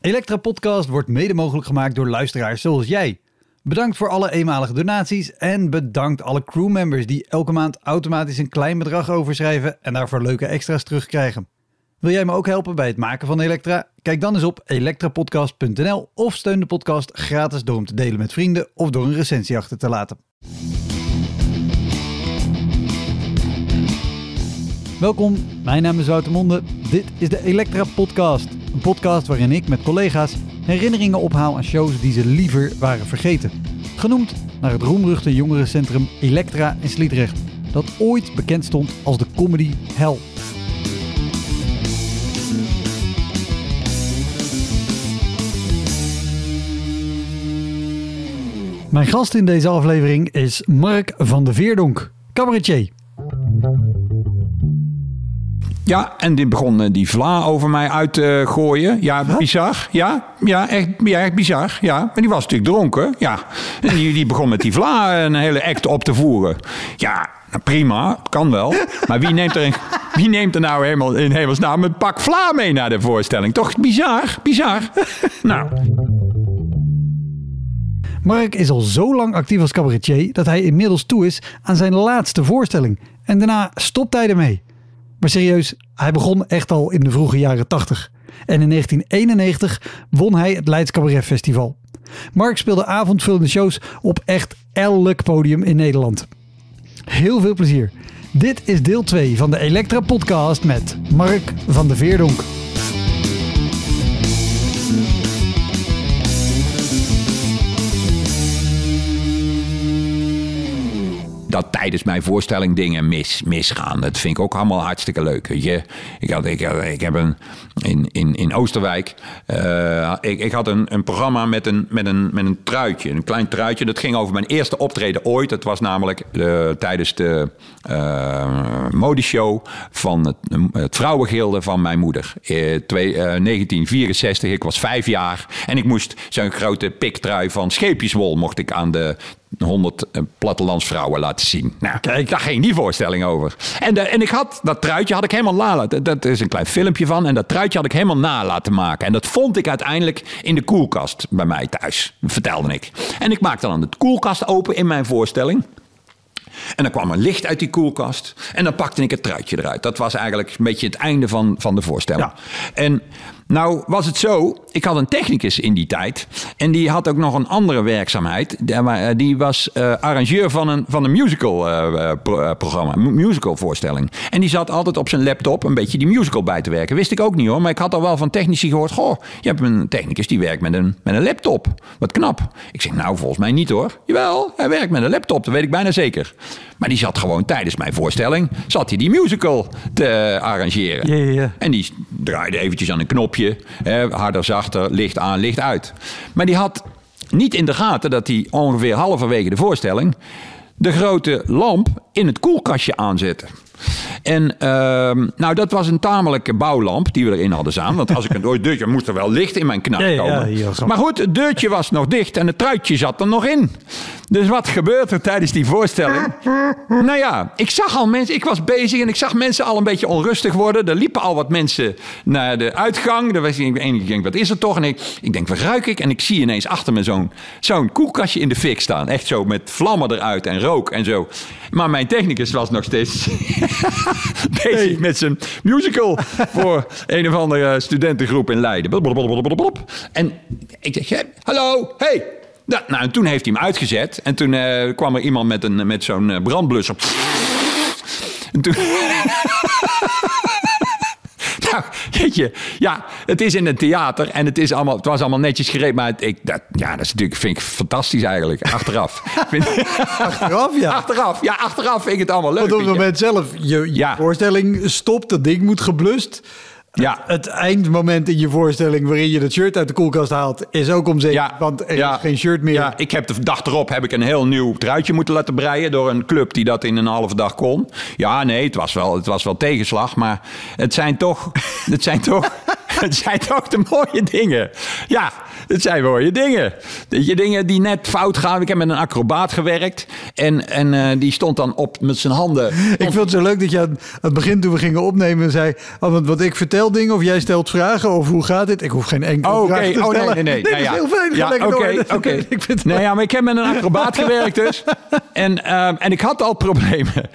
Elektra Podcast wordt mede mogelijk gemaakt door luisteraars zoals jij. Bedankt voor alle eenmalige donaties en bedankt alle crewmembers die elke maand automatisch een klein bedrag overschrijven en daarvoor leuke extra's terugkrijgen. Wil jij me ook helpen bij het maken van Elektra? Kijk dan eens op elektrapodcast.nl of steun de podcast gratis door hem te delen met vrienden of door een recensie achter te laten. Welkom, mijn naam is Wouter Monde. Dit is de Elektra Podcast. Een podcast waarin ik met collega's herinneringen ophaal aan shows die ze liever waren vergeten. Genoemd naar het roemruchte jongerencentrum Elektra in Sliedrecht, dat ooit bekend stond als de comedy hell. Mijn gast in deze aflevering is Mark van de Veerdonk, cabaretier. Ja, en die begon die vla over mij uit te gooien. Ja, huh? Bizar. Ja, echt bizar. Ja, maar die was natuurlijk dronken. Ja, en die begon met die vla een hele act op te voeren. Ja, nou prima, kan wel. Maar wie neemt er nou helemaal in hemelsnaam een pak vla mee naar de voorstelling? Toch bizar. Nou. Mark is al zo lang actief als cabaretier dat hij inmiddels toe is aan zijn laatste voorstelling. En daarna stopt hij ermee. Maar serieus, hij begon echt al in de vroege jaren 80. En in 1991 won hij het Leids Cabaret Festival. Mark speelde avondvullende shows op echt elk podium in Nederland. Heel veel plezier. Dit is deel 2 van de Elektra Podcast met Mark van de Veerdonk. Dat tijdens mijn voorstelling dingen misgaan. Dat vind ik ook allemaal hartstikke leuk. Weet je? Ik heb in Oosterwijk. Ik had een programma met een truitje. Een klein truitje. Dat ging over mijn eerste optreden ooit. Dat was namelijk tijdens de modeshow van het vrouwengilde van mijn moeder. 1964. Ik was 5 jaar. En ik moest zo'n grote piktrui van scheepjeswol mocht ik aan de 100 plattelandsvrouwen laten zien. Nou, kijk, daar ging die voorstelling over. En ik had dat truitje had ik helemaal dat is een klein filmpje van. En dat truitje had ik helemaal na laten maken. En dat vond ik uiteindelijk in de koelkast bij mij thuis. Vertelde ik. En ik maakte dan de koelkast open in mijn voorstelling. En dan kwam er licht uit die koelkast. En dan pakte ik het truitje eruit. Dat was eigenlijk een beetje het einde van de voorstelling. Ja. En nou was het zo, ik had een technicus in die tijd. En die had ook nog een andere werkzaamheid. Die was arrangeur van een musical programma. Musical voorstelling. En die zat altijd op zijn laptop een beetje die musical bij te werken. Wist ik ook niet hoor. Maar ik had al wel van technici gehoord. Goh, je hebt een technicus die werkt met een laptop. Wat knap. Ik zeg nou volgens mij niet hoor. Jawel, hij werkt met een laptop. Dat weet ik bijna zeker. Maar die zat gewoon tijdens mijn voorstelling. Zat hij die musical te arrangeren. Yeah. En die draaide eventjes aan een knopje. Harder, zachter, licht aan, licht uit. Maar die had niet in de gaten dat hij ongeveer halverwege de voorstelling de grote lamp in het koelkastje aanzette. En nou, dat was een tamelijke bouwlamp die we erin hadden staan. Want als ik een deurtje moest er wel licht in mijn knak komen. Ja, maar goed, het deurtje was nog dicht en het truitje zat er nog in. Dus wat gebeurt er tijdens die voorstelling? Nou ja, ik zag al mensen, ik was bezig en ik zag mensen al een beetje onrustig worden. Er liepen al wat mensen naar de uitgang. Ik denk, wat is er toch? En ik denk, wat ruik ik? En ik zie ineens achter me zo'n koelkastje in de fik staan. Echt zo met vlammen eruit en rook en zo. Maar mijn technicus was nog steeds bezig met zijn musical voor een of andere studentengroep in Leiden. En ik zeg, hallo, hey. Nou, en toen heeft hij hem uitgezet. En toen kwam er iemand met zo'n brandblusser. En toen... Nou, weet je, ja, het is in een theater en het was allemaal netjes gereed. Maar dat is natuurlijk, vind ik fantastisch eigenlijk. Achteraf. Achteraf, ja. Achteraf vind ik het allemaal leuk. Want op het moment zelf, je voorstelling stopt, dat ding moet geblust. Ja. Het eindmoment in je voorstelling waarin je dat shirt uit de koelkast haalt is ook om zeven, want er is geen shirt meer. Ja, ik heb de dag erop een heel nieuw truitje moeten laten breien door een club die dat in een halve dag kon. Ja, nee, het was wel tegenslag, maar het zijn toch de mooie dingen. Ja, dit zijn mooie dingen. Dingen die net fout gaan. Ik heb met een acrobaat gewerkt. En die stond dan op met zijn handen. Ik vond het zo leuk dat je aan het begin toen we gingen opnemen zei... want ik vertel dingen of jij stelt vragen of hoe gaat dit? Ik hoef geen enkele vraag te stellen. Nee. Dat is heel fijn. Oké. Maar ik heb met een acrobaat gewerkt dus. En ik had al problemen.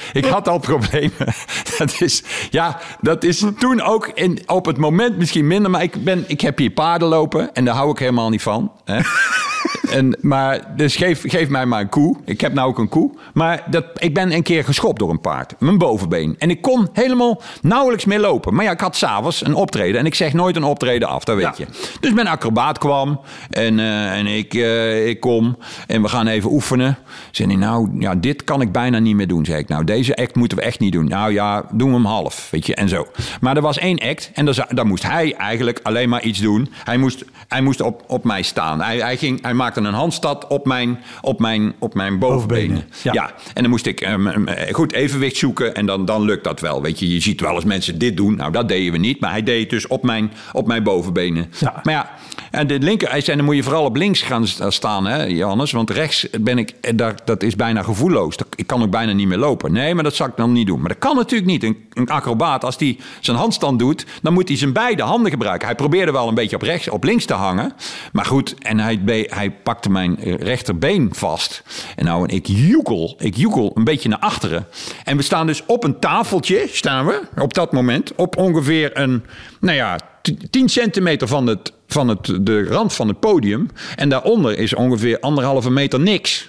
Dat is toen ook op het moment misschien minder. Maar ik heb hier paarden lopen en daar hou ik helemaal niet van. Hè? Dus geef mij maar een koe. Ik heb nou ook een koe. Maar ik ben een keer geschopt door een paard. Mijn bovenbeen. En ik kon helemaal nauwelijks meer lopen. Maar ja, ik had 's-avonds een optreden. En ik zeg nooit een optreden af, dat weet je. Dus mijn acrobaat kwam. En ik kom. En we gaan even oefenen. Zei hij, dit kan ik bijna niet meer doen. Zei ik, deze act moeten we echt niet doen. Nou ja, doen we hem half. Weet je, en zo. Maar er was 1 act. En daar moest hij eigenlijk alleen maar iets doen. Hij moest op mij staan. Hij maakte een handstand op mijn bovenbenen. Ja. En dan moest ik goed evenwicht zoeken en dan lukt dat wel. Weet je ziet wel eens mensen dit doen. Nou, dat deden we niet, maar hij deed het dus op mijn bovenbenen. Ja. Maar ja, en de linker, hij zei, dan moet je vooral op links gaan staan, hè, Johannes, want rechts ben ik, dat is bijna gevoelloos. Ik kan ook bijna niet meer lopen. Nee, maar dat zou ik dan niet doen. Maar dat kan natuurlijk niet. Een acrobaat, als hij zijn handstand doet, dan moet hij zijn beide handen gebruiken. Hij probeerde wel een beetje op links te hangen, maar goed, en hij pakte mijn rechterbeen vast. En ik joekel een beetje naar achteren. En we staan dus op een tafeltje, op dat moment, op ongeveer 10 centimeter van de rand van het podium. En daaronder is ongeveer 1,5 meter niks.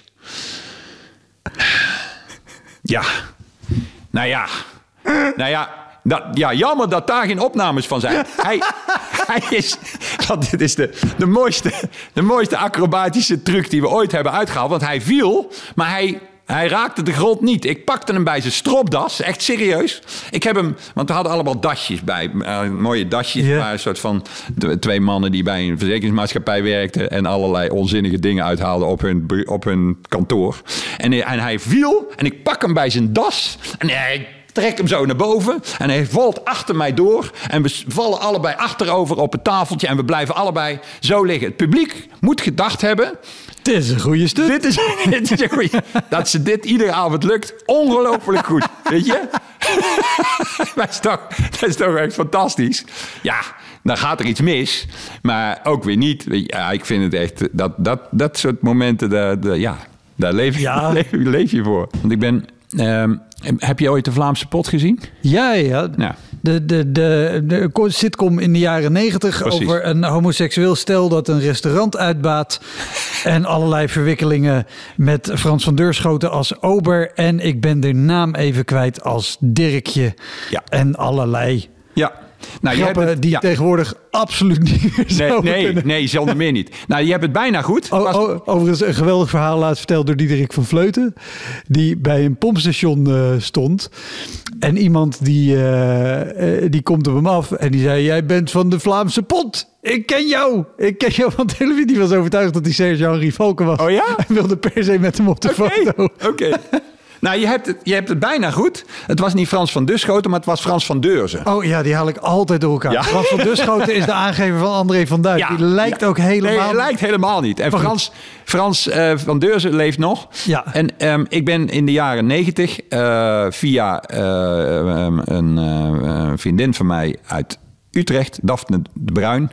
Ja. Jammer dat daar geen opnames van zijn. Hij is... Want dit is de mooiste acrobatische truc die we ooit hebben uitgehaald. Want hij viel, maar hij raakte de grond niet. Ik pakte hem bij zijn stropdas, echt serieus. Ik heb hem, want we hadden allemaal dasjes bij. Mooie dasjes, yeah. Een soort van 2 mannen die bij een verzekeringsmaatschappij werkten en allerlei onzinnige dingen uithaalden op hun kantoor. En hij viel en ik pak hem bij zijn das en hij trek hem zo naar boven en hij valt achter mij door. En we vallen allebei achterover op het tafeltje en we blijven allebei zo liggen. Het publiek moet gedacht hebben... Dit is een goede stuk. Dit is een goeie. Dat ze dit iedere avond lukt, ongelooflijk goed. Weet je? Dat is toch echt fantastisch. Ja, dan gaat er iets mis. Maar ook weer niet. Ja, ik vind het echt... Dat soort momenten, daar leef je voor. Want ik ben... heb je ooit de Vlaamse Pot gezien? Ja. De sitcom in de jaren 90 over een homoseksueel stel dat een restaurant uitbaat. En allerlei verwikkelingen met Frans van Deurschoten als ober. En ik ben de naam even kwijt als Dirkje. Ja. En allerlei... Ja. Grappen die tegenwoordig absoluut niet meer zouden Nee, zonder meer niet. Je hebt het bijna goed. Overigens een geweldig verhaal laatst verteld door Diederik van Vleuten. Die bij een pompstation stond. En iemand die komt op hem af. En die zei, jij bent van de Vlaamse Pot. Ik ken jou, want die was overtuigd dat hij Serge-Henri Valken was. Oh ja? En wilde per se met hem op de foto. Oké. Je hebt het bijna goed. Het was niet Frans van Deurschoten, maar het was Frans van Deurzen. Oh ja, die haal ik altijd door elkaar. Ja. Frans van Deurschoten is de aangever van André van Duin. Die lijkt ook helemaal... Nee, lijkt helemaal niet. En Frans van Deurzen leeft nog. Ja. En ik ben in de jaren 90 via een vriendin van mij uit Utrecht, Daphne de Bruin,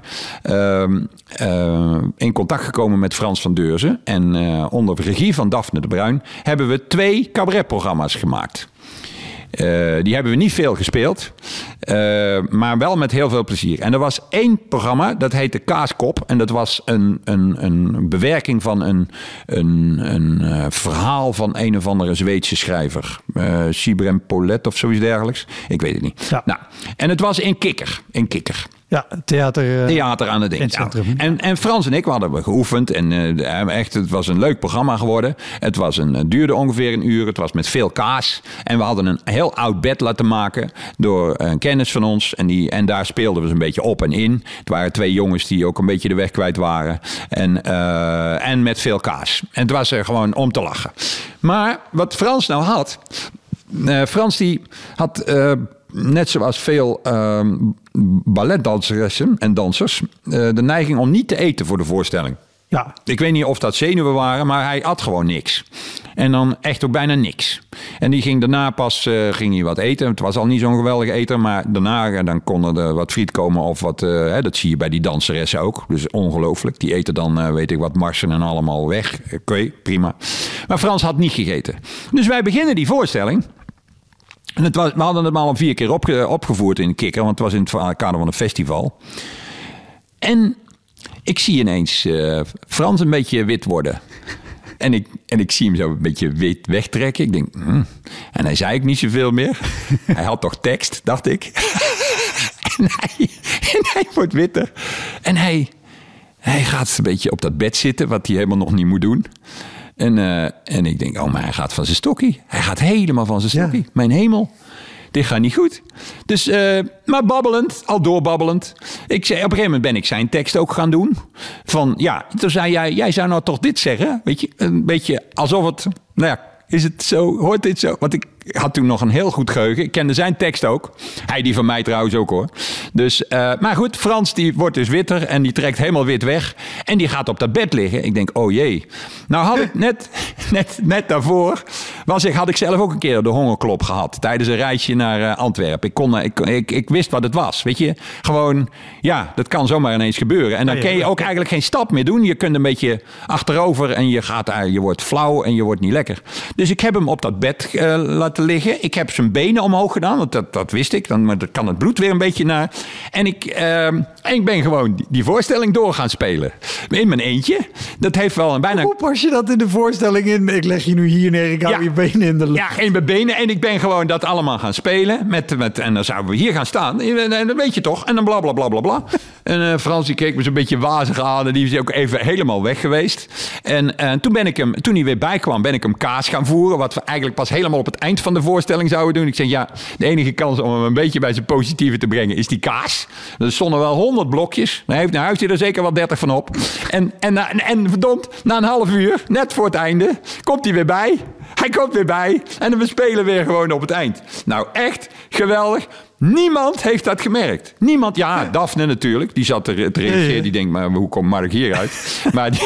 in contact gekomen met Frans van Deurzen. En onder regie van Daphne de Bruin hebben we 2 cabaretprogramma's gemaakt. Die hebben we niet veel gespeeld, maar wel met heel veel plezier. En er was 1 programma, dat heette Kaaskop. En dat was een bewerking van een verhaal van een of andere Zweedse schrijver. Sibrem Paulet of zoiets dergelijks. Ik weet het niet. Ja. En het was in Kikker. Ja, theater aan het ding. Ja. En Frans en ik hadden we geoefend. En echt, het was een leuk programma geworden. Het duurde ongeveer 1 uur. Het was met veel kaas. En we hadden een heel oud bed laten maken door een kennis van ons. En daar speelden we een beetje op en in. Het waren 2 jongens die ook een beetje de weg kwijt waren. En met veel kaas. En het was er gewoon om te lachen. Maar wat Frans nou had... Frans die had... net zoals veel balletdanseressen en dansers, de neiging om niet te eten voor de voorstelling. Ja. Ik weet niet of dat zenuwen waren, maar hij at gewoon niks. En dan echt ook bijna niks. En die ging daarna pas ging hij wat eten. Het was al niet zo'n geweldige eter, maar daarna dan kon er wat friet komen of wat. Dat zie je bij die danseressen ook. Dus ongelooflijk. Die eten dan, weet ik wat, marsen en allemaal weg. Oké, prima. Maar Frans had niet gegeten. Dus wij beginnen die voorstelling. En we hadden het maar al 4 keer opgevoerd in de Kikker, want het was in het kader van een festival. En ik zie ineens Frans een beetje wit worden. En ik zie hem zo een beetje wit wegtrekken. Ik denk, En hij zei ook niet zoveel meer. Hij had toch tekst, dacht ik. en hij wordt witter. En hij gaat een beetje op dat bed zitten, wat hij helemaal nog niet moet doen. En ik denk, maar hij gaat van zijn stokkie. Hij gaat helemaal van zijn stokkie. Ja. Mijn hemel. Dit gaat niet goed. Dus, maar babbelend, al doorbabbelend. Op een gegeven moment ben ik zijn tekst ook gaan doen. Toen zei jij zou nou toch dit zeggen? Weet je, een beetje alsof het, is het zo, hoort dit zo? Want ik had toen nog een heel goed geheugen. Ik kende zijn tekst ook. Hij die van mij trouwens ook hoor. Dus, maar goed, Frans die wordt dus witter en die trekt helemaal wit weg. En die gaat op dat bed liggen. Ik denk, oh jee. Nou had ik net daarvoor had ik zelf ook een keer de hongerklop gehad. Tijdens een reisje naar Antwerpen. Ik wist wat het was. Weet je, gewoon, dat kan zomaar ineens gebeuren. En dan kun je ook eigenlijk geen stap meer doen. Je kunt een beetje achterover en je wordt flauw en je wordt niet lekker. Dus ik heb hem op dat bed laten liggen. Ik heb zijn benen omhoog gedaan, want dat wist ik. Maar dan kan het bloed weer een beetje naar. En ik ben gewoon die voorstelling door gaan spelen. In mijn eentje. Dat heeft wel een bijna... Hoe pas je dat in de voorstelling in? Ik leg je nu hier neer, ik hou je benen in de lucht. Ja, in mijn benen. En ik ben gewoon dat allemaal gaan spelen. En dan zouden we hier gaan staan. En dat weet je toch. En dan bla bla bla bla bla. En Frans die keek me zo'n beetje wazig aan. En die is ook even helemaal weg geweest. En toen hij weer bijkwam, ben ik hem kaas gaan voeren. Wat we eigenlijk pas helemaal op het eind van de voorstelling zouden doen. Ik zeg, de enige kans om hem een beetje bij zijn positieve te brengen is die kaas. Er stonden wel 100 blokjes. Hij heeft er zeker wel 30 van op. En verdomd, na een half uur, net voor het einde, komt hij weer bij. Hij komt weer bij. En we spelen weer gewoon op het eind. Nou, echt geweldig. Niemand heeft dat gemerkt. Niemand. Ja, Daphne natuurlijk. Die zat te reageren. Die denkt, maar hoe komt Mark hieruit?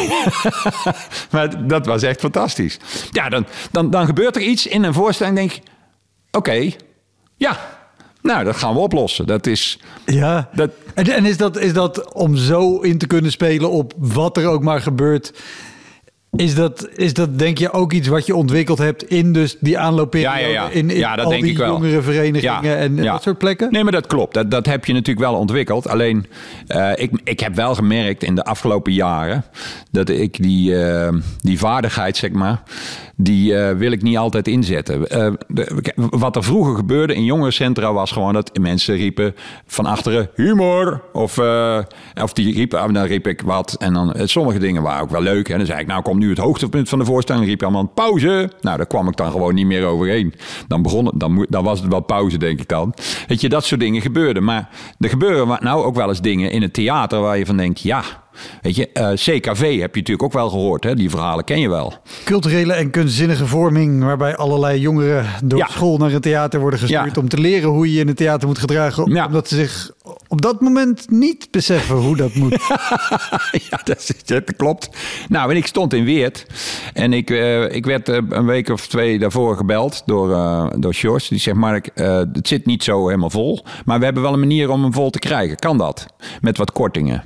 Maar dat was echt fantastisch. Ja, dan gebeurt er iets in een voorstelling. Denk ik, oké, nou, dat gaan we oplossen. Dat is... Ja. En is dat om zo in te kunnen spelen op wat er ook maar gebeurt... Is dat denk je ook iets wat je ontwikkeld hebt in dus die aanloopperiode? In dat al denk die ik wel. Jongere verenigingen en dat soort plekken? Nee, maar dat klopt. Dat heb je natuurlijk wel ontwikkeld. Alleen, ik heb wel gemerkt in de afgelopen jaren... dat ik die vaardigheid, zeg maar... die wil ik niet altijd inzetten. Wat er vroeger gebeurde in jongerencentra was gewoon dat mensen riepen van achteren humor. Of die riepen, dan riep ik wat. En dan sommige dingen waren ook wel leuk. En dan zei ik, nou komt nu het hoogtepunt van de voorstelling. Dan riep je allemaal pauze. Nou, daar kwam ik dan gewoon niet meer overheen. Dan was het wel pauze, denk ik dan. Weet je, dat soort dingen gebeurden. Maar er gebeuren nou ook wel eens dingen in het theater waar je van denkt, weet je, CKV heb je natuurlijk ook wel gehoord. Hè? Die verhalen ken je wel. Culturele en kunstzinnige vorming... waarbij allerlei jongeren door school naar een theater worden gestuurd... om te leren hoe je je in het theater moet gedragen... omdat ze zich op dat moment niet beseffen hoe dat moet. Dat klopt. Nou, en ik stond in Weert. En ik werd een week of 2 daarvoor gebeld door Sjors. Die zegt, Mark, het zit niet zo helemaal vol... maar we hebben wel een manier om hem vol te krijgen. Kan dat? Met wat kortingen.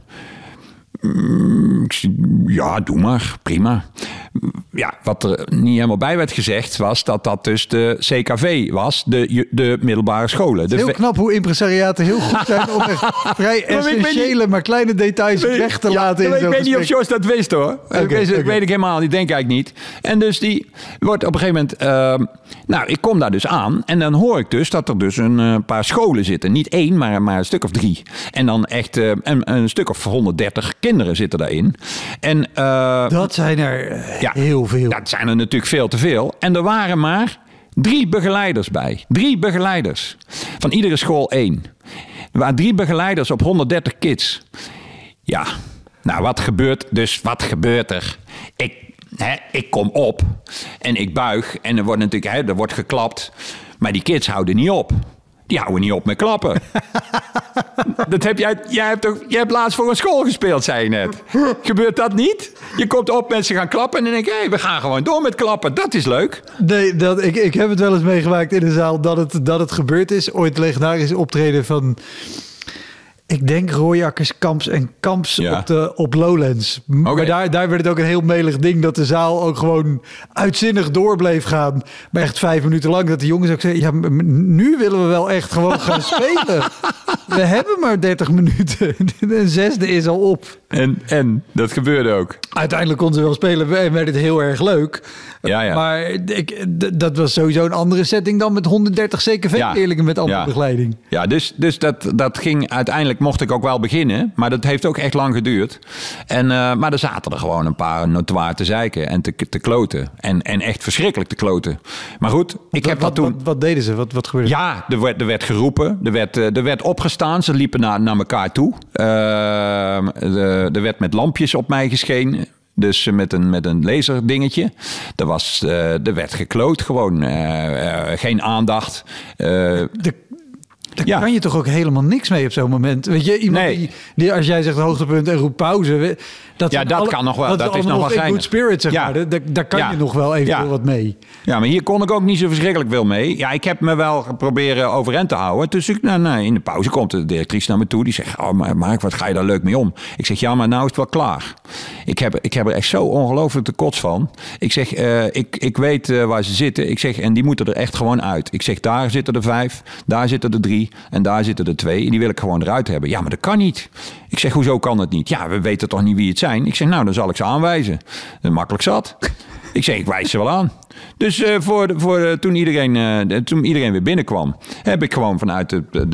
Ja, doe maar. Prima. Ja, wat er niet helemaal bij werd gezegd was dat dus de CKV was, de middelbare scholen. Het is heel knap hoe impresariaten heel goed zijn om echt vrij essentiële, maar kleine details weg te laten. Ik weet niet of Jos dat wist hoor. Dat weet ik helemaal niet. Denk eigenlijk niet. En dus die wordt op een gegeven moment... ik kom daar dus aan en dan hoor ik dus dat er dus een paar scholen zitten. Niet 1, maar een stuk of 3. En dan echt een stuk of 130 kinderen zitten daarin. En, dat zijn er heel veel. Dat zijn er natuurlijk veel te veel. En er waren maar 3 begeleiders bij. 3 begeleiders. Van iedere school 1. Er waren 3 begeleiders op 130 kids. Ja, nou wat gebeurt er? Ik kom op en ik buig en er wordt natuurlijk er wordt geklapt. Maar die kids houden niet op. die houden niet op met klappen. Dat heb jij hebt laatst voor een school gespeeld, zei je net. Gebeurt dat niet? Je komt op, mensen gaan klappen en dan denk je, we gaan gewoon door met klappen. Dat is leuk. Nee, ik heb het wel eens meegemaakt in de zaal dat het gebeurd is. Ooit legendarisch optreden van... Ik denk Rooijakkers, Kamps en Kamps op Lowlands. Okay. Maar daar werd het ook een heel melig ding... dat de zaal ook gewoon uitzinnig door bleef gaan. Maar echt 5 minuten lang dat de jongens ook zeiden... ja, nu willen we wel echt gewoon gaan spelen. We hebben maar 30 minuten. Een 6e is al op. En dat gebeurde ook. Uiteindelijk konden ze wel spelen en werd het heel erg leuk. Ja. Maar dat was sowieso een andere setting dan met 130 CKV, eerlijk, met andere begeleiding. Ja, dus dat ging uiteindelijk, mocht ik ook wel beginnen. Maar dat heeft ook echt lang geduurd. Maar er zaten er gewoon een paar notoir te zeiken en te kloten. En echt verschrikkelijk te kloten. Maar goed, wat deden ze? Wat gebeurde? Ja, er werd geroepen. Er werd opgestaan. Ze liepen naar elkaar toe. Er werd met lampjes op mij geschenen. Dus met een laserdingetje. Er werd gekloot gewoon. Geen aandacht. Daar kan je toch ook helemaal niks mee op zo'n moment. Weet je, iemand die als jij zegt hoogtepunt en roept pauze... Dat kan nog wel. Dat is nog wel geinig. Good spirit, zeg maar. Daar kan je nog wel eventueel wat mee. Ja, maar hier kon ik ook niet zo verschrikkelijk veel mee. Ja, ik heb me wel proberen overeind te houden. Dus in de pauze komt de directrice naar me toe. Die zegt, Mark, wat ga je daar leuk mee om? Ik zeg, ja, maar nou is het wel klaar. Ik heb er echt zo ongelooflijk de kots van. Ik zeg, ik weet waar ze zitten. Ik zeg, en die moeten er echt gewoon uit. Ik zeg, daar zitten er 5, daar zitten er 3 en daar zitten er 2. En die wil ik gewoon eruit hebben. Ja, maar dat kan niet. Ik zeg, hoezo kan dat niet? Ja, we weten toch niet wie het zijn? Ik zeg, nou, dan zal ik ze aanwijzen. Dat makkelijk zat. Ik zeg, ik wijs ze wel aan. Dus toen iedereen weer binnenkwam... heb ik gewoon vanuit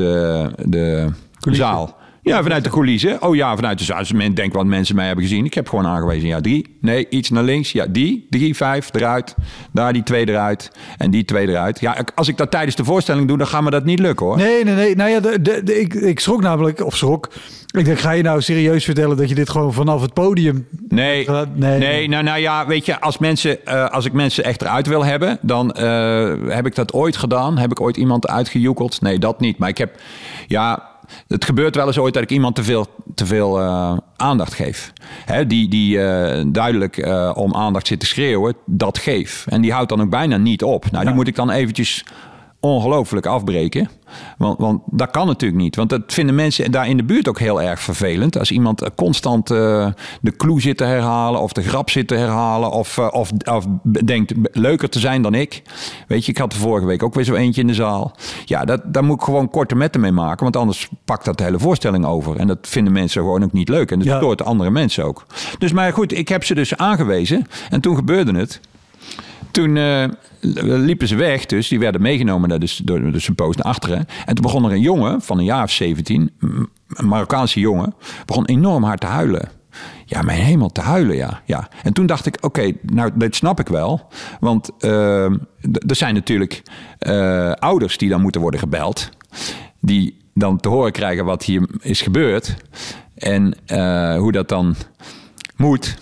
de zaal... Ja, vanuit de coulissen. Oh ja, vanuit de zaal. Als men denkt wat mensen mij hebben gezien. Ik heb gewoon aangewezen, ja, 3. Nee, iets naar links. Ja, 3, 5 eruit. Daar die 2 eruit. En die 2 eruit. Ja, als ik dat tijdens de voorstelling doe, dan gaat me dat niet lukken, hoor. Nee. Nou ja, ik schrok namelijk, Ik denk, ga je nou serieus vertellen dat je dit gewoon vanaf het podium... Nee. Nou ja, weet je, als ik mensen echt eruit wil hebben... dan heb ik dat ooit gedaan. Heb ik ooit iemand uitgejoekeld? Nee, dat niet. Maar ik heb... Ja... Het gebeurt wel eens ooit dat ik iemand te veel aandacht geef. Hè, die duidelijk om aandacht zit te schreeuwen, dat geef. En die houdt dan ook bijna niet op. Nou, die moet ik dan eventjes ongelooflijk afbreken. Want dat kan natuurlijk niet. Want dat vinden mensen daar in de buurt ook heel erg vervelend. Als iemand constant de clue zit te herhalen... of de grap zit te herhalen... of denkt leuker te zijn dan ik. Weet je, ik had er vorige week ook weer zo eentje in de zaal. Ja, daar moet ik gewoon korte metten mee maken. Want anders pakt dat de hele voorstelling over. En dat vinden mensen gewoon ook niet leuk. En dat stoort andere mensen ook. Dus maar goed, ik heb ze dus aangewezen. En toen gebeurde het... Toen liepen ze weg, dus die werden meegenomen door de sympoos naar achteren. En toen begon er een jongen van een jaar of 17, een Marokkaanse jongen, begon enorm hard te huilen. Ja, mijn hemel, te huilen, ja. En toen dacht ik, oké, nou, dit snap ik wel. Want er zijn natuurlijk ouders die dan moeten worden gebeld. Die dan te horen krijgen wat hier is gebeurd. En hoe dat dan moet.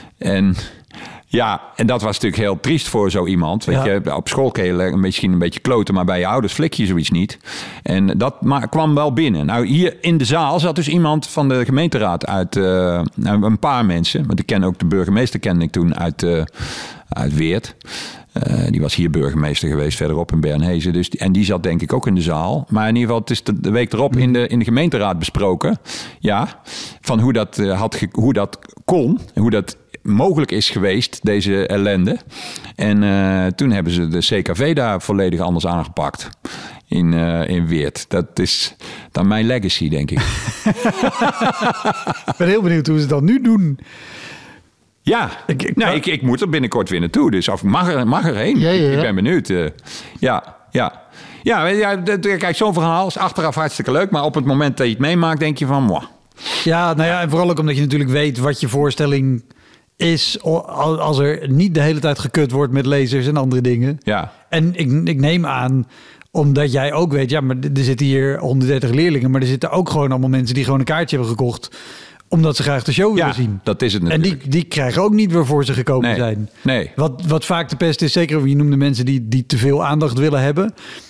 Ja, en dat was natuurlijk heel triest voor zo iemand. Weet je, op school kun je misschien een beetje kloten, maar bij je ouders flik je zoiets niet. En dat kwam wel binnen. Nou, hier in de zaal zat dus iemand van de gemeenteraad uit, een paar mensen. Want ik ken ook de burgemeester, kende ik toen uit Weert. Die was hier burgemeester geweest, verderop in Bernhezen. Dus, en die zat denk ik ook in de zaal. Maar in ieder geval, het is de week erop in de gemeenteraad besproken. Ja, van hoe dat kon en hoe dat mogelijk is geweest, deze ellende. En toen hebben ze de CKV daar volledig anders aangepakt. In Weert. Dat is dan mijn legacy, denk ik. Ik ben heel benieuwd hoe ze dat nu doen. Ja, ik moet er binnenkort weer naartoe. Dus of mag erheen. Ja. Ik ben benieuwd. Kijk, zo'n verhaal is achteraf hartstikke leuk. Maar op het moment dat je het meemaakt, denk je van... Mwah. Ja, nou ja, en vooral ook omdat je natuurlijk weet wat je voorstelling is... als er niet de hele tijd gekut wordt met lasers en andere dingen. Ja. En ik neem aan... Omdat jij ook weet, ja, maar er zitten hier 130 leerlingen... maar er zitten ook gewoon allemaal mensen die gewoon een kaartje hebben gekocht... omdat ze graag de show willen zien. Dat is het natuurlijk. En die krijgen ook niet waarvoor ze gekomen zijn. Nee. Wat vaak de pest is, zeker je noemde mensen die te veel aandacht willen hebben...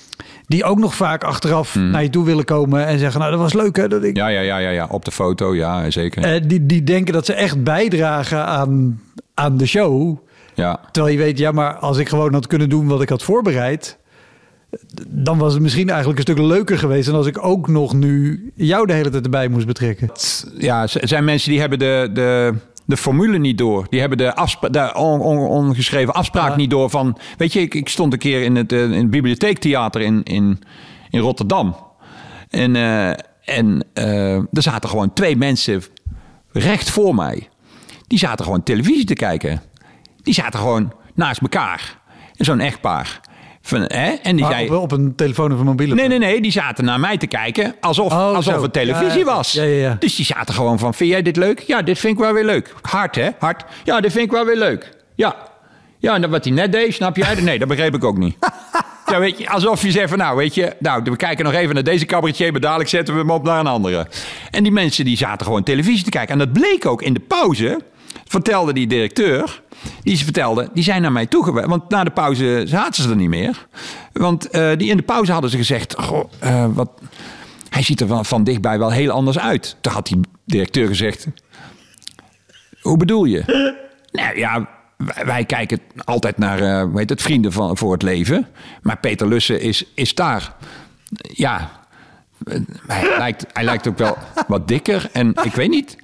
Die ook nog vaak achteraf naar je toe willen komen en zeggen, nou, dat was leuk hè. Dat ik... Ja, op de foto, ja, zeker. Die denken dat ze echt bijdragen aan de show. Ja. Terwijl je weet, ja, maar als ik gewoon had kunnen doen wat ik had voorbereid, dan was het misschien eigenlijk een stuk leuker geweest dan als ik ook nog nu jou de hele tijd erbij moest betrekken. Ja, er zijn mensen die hebben de formule niet door. Die hebben de ongeschreven afspraak niet door van... Weet je, ik stond een keer in het bibliotheektheater in Rotterdam. En er zaten gewoon 2 mensen recht voor mij. Die zaten gewoon televisie te kijken. Die zaten gewoon naast elkaar. Zo'n echtpaar. En die zei, op een telefoon of een mobiele? Nee. Die zaten naar mij te kijken alsof het televisie was. Ja. Dus die zaten gewoon van, vind jij dit leuk? Ja, dit vind ik wel weer leuk. Hard, hè? Hard. Ja, dit vind ik wel weer leuk. Ja. Ja, en wat hij net deed, snap jij? Nee, dat begreep ik ook niet. Ja, weet je, alsof je zegt van, we kijken nog even naar deze cabaretier, maar dadelijk zetten we hem op naar een andere. En die mensen die zaten gewoon televisie te kijken. En dat bleek ook in de pauze, vertelde die directeur... Die zijn naar mij toegewezen. Want na de pauze zaten ze er niet meer. Want in de pauze hadden ze gezegd... hij ziet er van dichtbij wel heel anders uit. Toen had die directeur gezegd... Hoe bedoel je? Nou ja, wij kijken altijd naar Vrienden voor het Leven. Maar Peter Lussen is daar. Ja, hij lijkt ook wel wat dikker. En ik weet niet...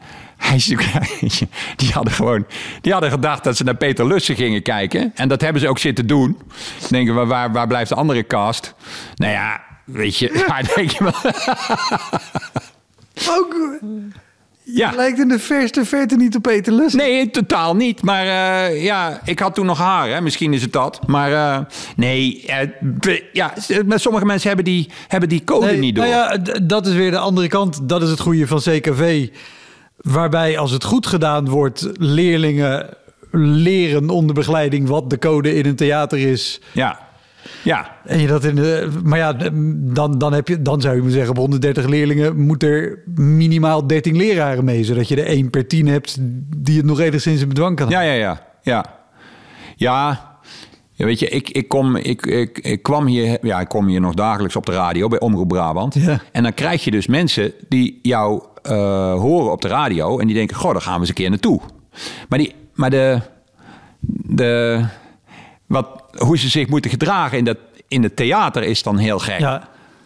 Die hadden gedacht dat ze naar Peter Lussen gingen kijken. En dat hebben ze ook zitten doen. Denken we, waar blijft de andere cast? Nou ja, weet je, waar denk je wel? Ook, lijkt in de verste verte niet op Peter Lussen. Nee, totaal niet. Maar ik had toen nog haar, hè? Misschien is het dat. Maar met sommige mensen hebben die code niet door. Nou ja, dat is weer de andere kant. Dat is het goede van CKV. Waarbij, als het goed gedaan wordt, leerlingen leren onder begeleiding wat de code in een theater is. Ja. En je dat dan zou je moeten zeggen, op 130 leerlingen moet er minimaal 13 leraren mee, zodat je er 1 per 10 hebt die het nog enigszins in bedwang kan houden. Ja, weet je, ik kom hier nog dagelijks op de radio bij Omroep Brabant. Ja. En dan krijg je dus mensen die jou horen op de radio en die denken, goh, daar gaan we eens een keer naartoe. Hoe ze zich moeten gedragen in het theater is dan heel gek. Ja.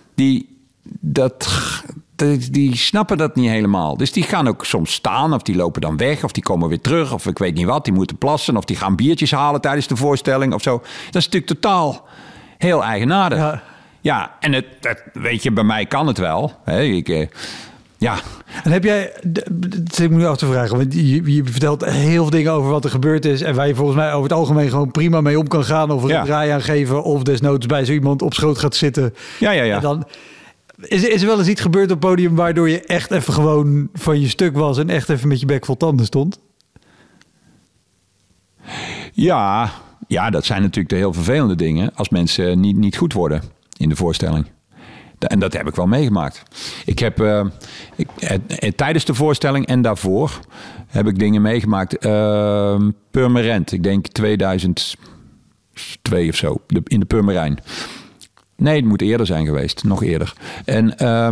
Die snappen dat niet helemaal. Dus die gaan ook soms staan of die lopen dan weg of die komen weer terug of ik weet niet wat. Die moeten plassen of die gaan biertjes halen tijdens de voorstelling of zo. Dat is natuurlijk totaal heel eigenaardig. Ja, en weet je, bij mij kan het wel. Hè? Ja. En heb jij, dat ik me nu af te vragen, want je vertelt heel veel dingen over wat er gebeurd is en waar je volgens mij over het algemeen gewoon prima mee om kan gaan of er een draai aan geven of desnoods bij zo iemand op schoot gaat zitten. Ja. En dan is er wel eens iets gebeurd op het podium waardoor je echt even gewoon van je stuk was en echt even met je bek vol tanden stond? Ja, dat zijn natuurlijk de heel vervelende dingen als mensen niet goed worden in de voorstelling. En dat heb ik wel meegemaakt. Ik heb tijdens de voorstelling en daarvoor heb ik dingen meegemaakt. Purmerend, ik denk 2002 of zo, in de Purmerijn. Nee, het moet eerder zijn geweest, nog eerder. En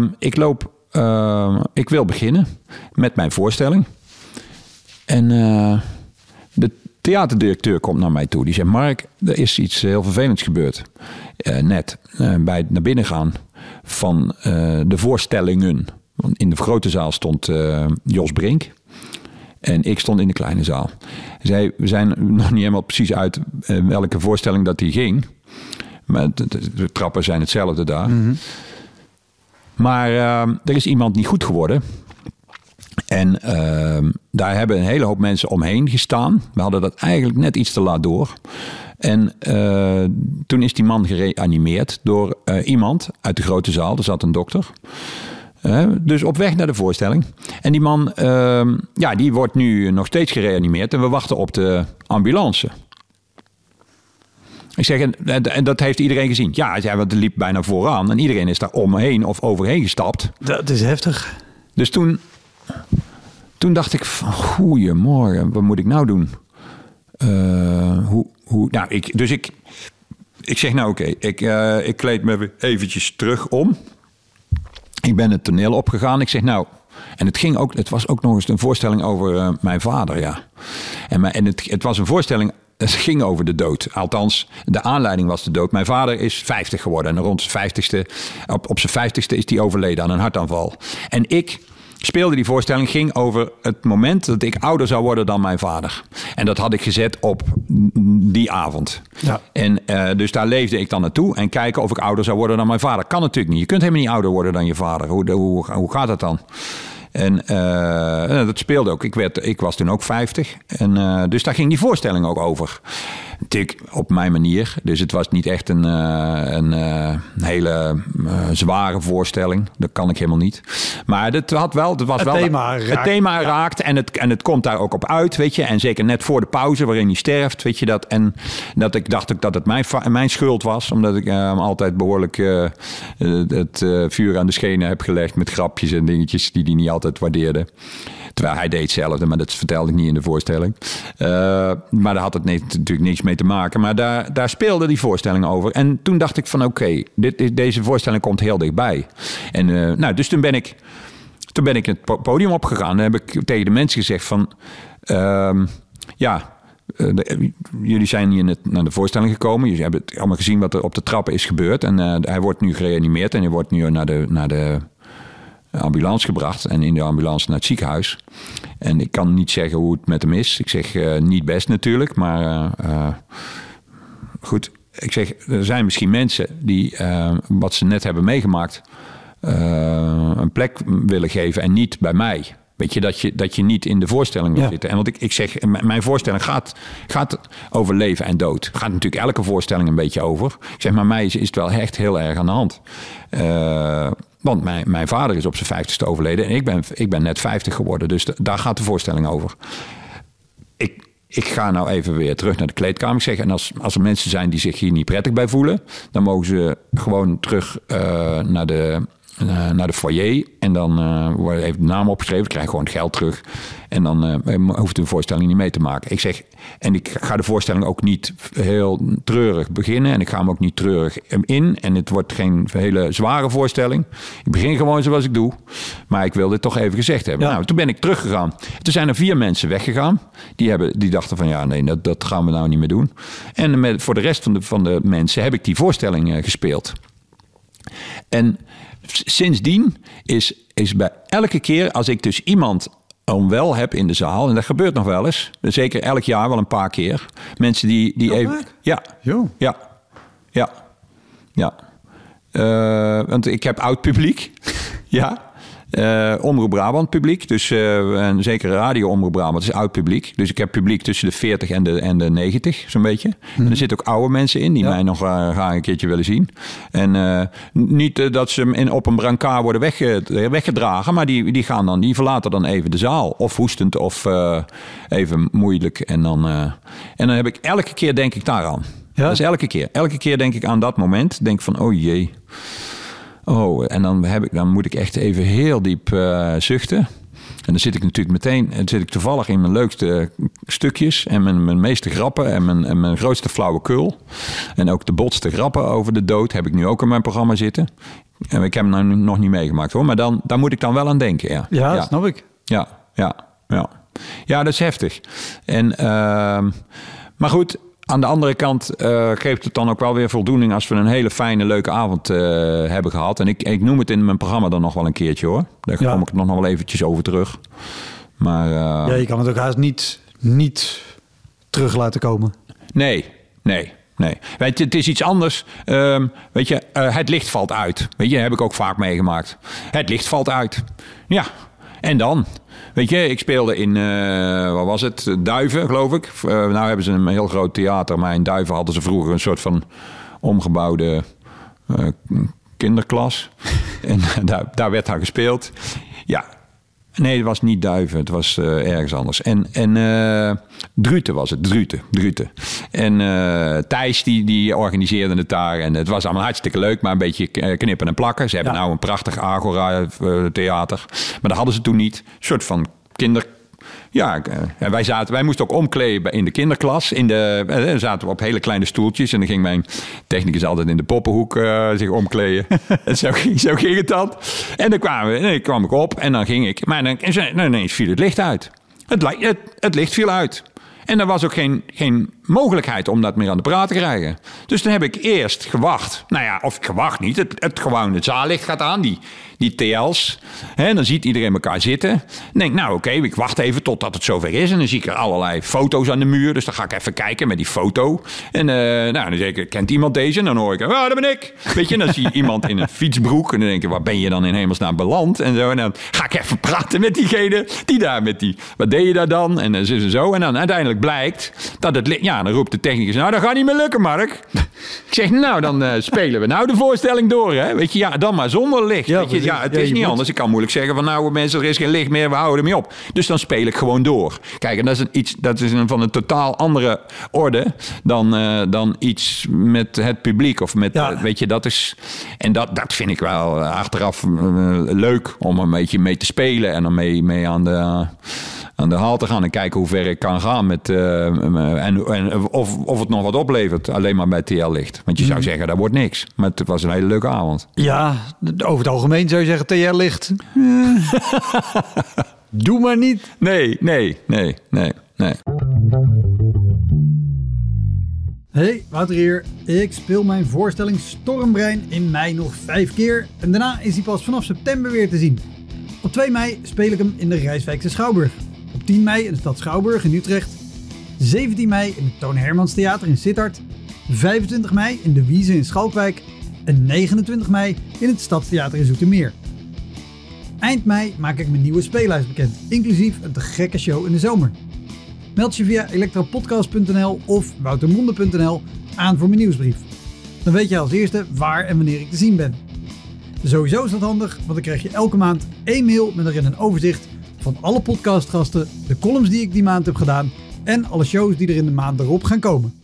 ik wil beginnen met mijn voorstelling. En de theaterdirecteur komt naar mij toe. Die zegt, Mark, er is iets heel vervelends gebeurd. Net bij het naar binnen gaan van de voorstellingen. Want in de grote zaal stond Jos Brink. En ik stond in de kleine zaal. Hij zei, we zijn nog niet helemaal precies uit welke voorstelling dat die ging. Maar de trappen zijn hetzelfde daar. Mm-hmm. Maar er is iemand niet goed geworden. En daar hebben een hele hoop mensen omheen gestaan. We hadden dat eigenlijk net iets te laat door. En toen is die man gereanimeerd door iemand uit de grote zaal. Er zat een dokter. Dus op weg naar de voorstelling. En die man, die wordt nu nog steeds gereanimeerd. En we wachten op de ambulance. Ik zeg, en dat heeft iedereen gezien. Ja, hij zei, want het liep bijna vooraan. En iedereen is daar omheen of overheen gestapt. Dat is heftig. Dus toen dacht ik van, goeiemorgen, wat moet ik nou doen? Ik zeg nou oké, ik kleed me eventjes terug om. Ik ben het toneel opgegaan. Ik zeg nou... En het was ook nog eens een voorstelling over mijn vader, ja. En het was een voorstelling... Het ging over de dood. Althans, de aanleiding was de dood. Mijn vader is 50 geworden. En rond zijn 50ste, op zijn 50ste is hij overleden aan een hartaanval. En ik speelde die voorstelling, ging over het moment dat ik ouder zou worden dan mijn vader. En dat had ik gezet op die avond. Ja. En dus daar leefde ik dan naartoe. En kijken of ik ouder zou worden dan mijn vader. Kan natuurlijk niet. Je kunt helemaal niet ouder worden dan je vader. Hoe gaat dat dan? En dat speelde ook. Ik was toen ook 50. En dus daar ging die voorstelling ook over. Natuurlijk op mijn manier. Dus het was niet echt een hele zware voorstelling. Dat kan ik helemaal niet. Maar het thema raakt. En het komt daar ook op uit, weet je. En zeker net voor de pauze waarin hij sterft, weet je dat. En dat ik dacht ook dat het mijn schuld was. Omdat ik altijd behoorlijk het vuur aan de schenen heb gelegd met grapjes en dingetjes die hij niet altijd waardeerde. Terwijl hij deed hetzelfde, maar dat vertelde ik niet in de voorstelling. Maar daar had het natuurlijk niks mee te maken. Maar daar speelde die voorstelling over. En toen dacht ik van oké, deze voorstelling komt heel dichtbij. En dus toen ben ik het podium opgegaan. En heb ik tegen de mensen gezegd van... jullie zijn hier naar de voorstelling gekomen. Jullie hebben het allemaal gezien wat er op de trappen is gebeurd. En hij wordt nu gereanimeerd en hij wordt nu naar de ambulance gebracht en in de ambulance naar het ziekenhuis. En ik kan niet zeggen hoe het met hem is. Ik zeg niet best natuurlijk, maar goed. Ik zeg, er zijn misschien mensen die wat ze net hebben meegemaakt een plek willen geven en niet bij mij. Weet je, dat je niet in de voorstelling wil zitten. En want ik zeg, mijn voorstelling gaat over leven en dood. Gaat natuurlijk elke voorstelling een beetje over. Ik zeg, maar mij is het wel echt heel erg aan de hand. Want mijn vader is op zijn 50ste overleden en ik ben net 50 geworden. Dus daar gaat de voorstelling over. Ik ga nou even weer terug naar de kleedkamer. Ik zeg, en als er mensen zijn die zich hier niet prettig bij voelen, dan mogen ze gewoon terug naar de foyer. En dan wordt even de naam opgeschreven. Ik krijg gewoon het geld terug. En dan hoeft de voorstelling niet mee te maken. Ik zeg, en ik ga de voorstelling ook niet heel treurig beginnen. En ik ga hem ook niet treurig in. En het wordt geen hele zware voorstelling. Ik begin gewoon zoals ik doe. Maar ik wil dit toch even gezegd hebben. Ja. Nou, toen ben ik teruggegaan. Toen zijn er 4 mensen weggegaan. Die dachten van ja, nee, dat gaan we nou niet meer doen. En voor de rest van de mensen heb ik die voorstelling gespeeld. En sindsdien is bij elke keer als ik dus iemand onwel heb in de zaal, en dat gebeurt nog wel eens, zeker elk jaar wel een paar keer, mensen die even... Ja. Want ik heb oud publiek. Ja. Omroep Brabant publiek, dus en zeker radio Omroep Brabant is oud publiek. Dus ik heb publiek tussen de 40 en de 90, zo'n beetje. En er zitten ook oude mensen in die mij nog graag een keertje willen zien. En niet dat ze op een brancard worden weggedragen, maar die verlaten dan even de zaal. Of hoestend of even moeilijk. En dan heb ik elke keer denk ik daaraan. Ja? Dat is elke keer. Elke keer denk ik aan dat moment. Denk van, oh jee. Oh, en dan moet ik echt even heel diep zuchten. En dan zit ik natuurlijk meteen toevallig in mijn leukste stukjes en mijn meeste grappen en mijn grootste flauwekul. En ook de botste grappen over de dood heb ik nu ook in mijn programma zitten. En ik heb hem nou nog niet meegemaakt hoor, maar daar moet ik dan wel aan denken. Ja, dat snap ik. Ja. Ja, dat is heftig. Maar goed. Aan de andere kant geeft het dan ook wel weer voldoening als we een hele fijne, leuke avond hebben gehad. En ik noem het in mijn programma dan nog wel een keertje hoor. Daar kom ik nog wel eventjes over terug. Maar, je kan het ook haast niet terug laten komen. Nee. Weet je, het is iets anders. Weet je, het licht valt uit. Weet je, heb ik ook vaak meegemaakt. Het licht valt uit. Ja, en dan? Weet je, ik speelde in, wat was het? Duiven, geloof ik. Nou hebben ze een heel groot theater, maar in Duiven hadden ze vroeger een soort van omgebouwde kinderklas. En daar werd aan gespeeld. Ja, nee, het was niet Duiven, het was ergens anders. En Druten was het, Druten. En Thijs die organiseerde het daar. En het was allemaal hartstikke leuk, maar een beetje knippen en plakken. Ze hebben nou een prachtig Agora theater. Maar dat hadden ze toen niet. Een soort van Ja, wij moesten ook omkleden in de kinderklas. Dan zaten we op hele kleine stoeltjes. En dan ging mijn technicus altijd in de poppenhoek zich omkleden. En zo ging het dan. En dan kwam ik op en dan ging ik. Maar dan ineens viel het licht uit. Het licht viel uit. En er was ook geen mogelijkheid om dat meer aan de praat te krijgen. Dus toen heb ik eerst gewacht. Nou ja, of gewacht niet. Het zaallicht gaat aan, die TL's. En dan ziet iedereen elkaar zitten. Dan denk ik, oké, ik wacht even totdat het zover is. En dan zie ik er allerlei foto's aan de muur. Dus dan ga ik even kijken met die foto. En dan zeg ik, kent iemand deze? En dan hoor ik, dat ben ik. Weet je, en dan zie je iemand in een fietsbroek. En dan denk ik, waar ben je dan in hemelsnaam beland? En zo. En dan ga ik even praten met diegene die daar met die... Wat deed je daar dan? En zo. En dan uiteindelijk blijkt dat het... Ja, dan roept de technicus, dat gaat niet meer lukken, Mark. Ik zeg, dan spelen we de voorstelling door, hè. Weet je, ja, dan maar zonder licht. Ja, weet je, het is niet anders. Ik kan moeilijk zeggen van, mensen, er is geen licht meer, we houden ermee op. Dus dan speel ik gewoon door. Kijk, en dat is van een totaal andere orde dan iets met het publiek. Of met, weet je, dat is... En dat vind ik wel achteraf leuk om een beetje mee te spelen en dan mee aan de haal te gaan en kijken hoe ver ik kan gaan met en of het nog wat oplevert alleen maar bij TL-licht. Want je zou zeggen, dat wordt niks. Maar het was een hele leuke avond. Ja, over het algemeen zou je zeggen TL-licht. Doe maar niet. Nee. Hey, Wouter hier. Ik speel mijn voorstelling Stormbrein in mei nog 5 keer. En daarna is hij pas vanaf september weer te zien. Op 2 mei speel ik hem in de Rijswijkse Schouwburg. Op 10 mei in de stad Schouwburg in Utrecht. 17 mei in het Toon Hermans Theater in Sittard. 25 mei in de Wieze in Schalkwijk. En 29 mei in het Stadstheater in Zoetermeer. Eind mei maak ik mijn nieuwe speellijst bekend, inclusief een te gekke show in de zomer. Meld je via elektropodcast.nl of woutermonde.nl aan voor mijn nieuwsbrief. Dan weet je als eerste waar en wanneer ik te zien ben. Sowieso is dat handig, want dan krijg je elke maand 1 mail met erin een overzicht van alle podcastgasten, de columns die ik die maand heb gedaan en alle shows die er in de maand erop gaan komen.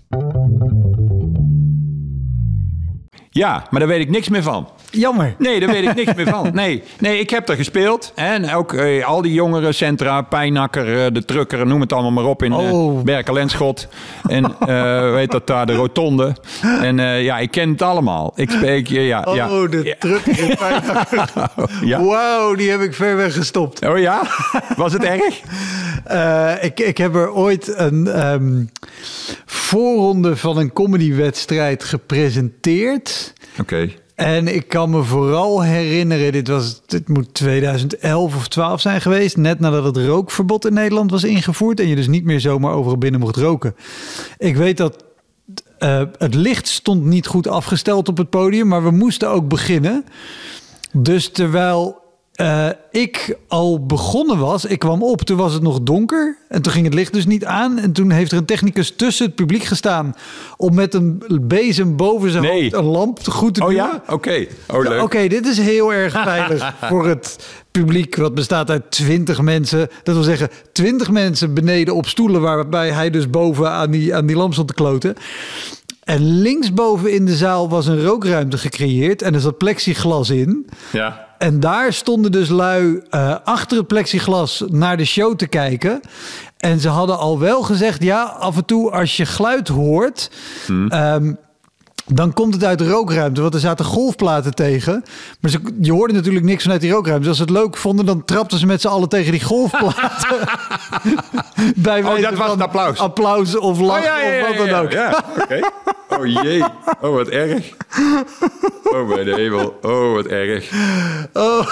Ja, maar daar weet ik niks meer van. Jammer. Nee, daar weet ik niks meer van. Nee, ik heb er gespeeld. En ook al die jongerencentra, Pijnakker, de Trucker, noem het allemaal maar op in Berkel en Schot. En weet dat daar, de Rotonde. En ik ken het allemaal. Ik spreek, de Trucker in Pijnakker. Ja. Wauw, die heb ik ver weg gestopt. Oh ja? Was het erg? Ik heb er ooit een voorronde van een comedywedstrijd gepresenteerd. Oké. En ik kan me vooral herinneren, dit moet 2011 of 12 zijn geweest, net nadat het rookverbod in Nederland was ingevoerd en je dus niet meer zomaar overal binnen mocht roken. Ik weet dat het licht stond niet goed afgesteld op het podium, maar we moesten ook beginnen. Dus terwijl ik al begonnen was, ik kwam op, toen was het nog donker en toen ging het licht dus niet aan. En toen heeft er een technicus tussen het publiek gestaan om met een bezem boven zijn hoofd een lamp goed te doen. Oh ja? Oké. Oh, leuk. Oké, dit is heel erg veilig voor het publiek, wat bestaat uit 20 mensen. Dat wil zeggen 20 mensen beneden op stoelen, waarbij hij dus boven aan die lamp stond te kloten. En linksboven in de zaal was een rookruimte gecreëerd en er zat plexiglas in. Ja. En daar stonden dus lui achter het plexiglas naar de show te kijken. En ze hadden al wel gezegd, ja, af en toe als je geluid hoort, dan komt het uit de rookruimte. Want er zaten golfplaten tegen. Maar je hoorde natuurlijk niks vanuit die rookruimte. Dus als ze het leuk vonden, dan trapten ze met z'n allen tegen die golfplaten. Bij dat was het applaus. Applaus of lach of wat dan ook. Ja, oké. Oh jee. Oh, wat erg. Oh, mijn hemel. Oh, wat erg. Oh,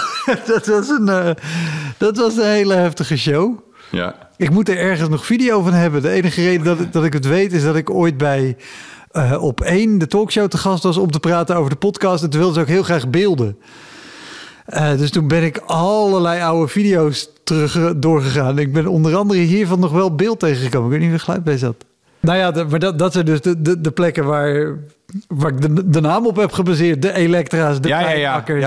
dat was een hele heftige show. Ja. Ik moet er ergens nog video van hebben. De enige reden dat ik het weet is dat ik ooit bij op 1 de talkshow te gast was om te praten over de podcast. En toen wilden ze ook heel graag beelden. Dus toen ben ik allerlei oude video's doorgegaan. Ik ben onder andere hiervan nog wel beeld tegengekomen. Ik weet niet of er geluid bij zat. Nou ja, maar dat zijn dus de plekken waar ik de naam op heb gebaseerd. De Elektra's, de Pijnakkers.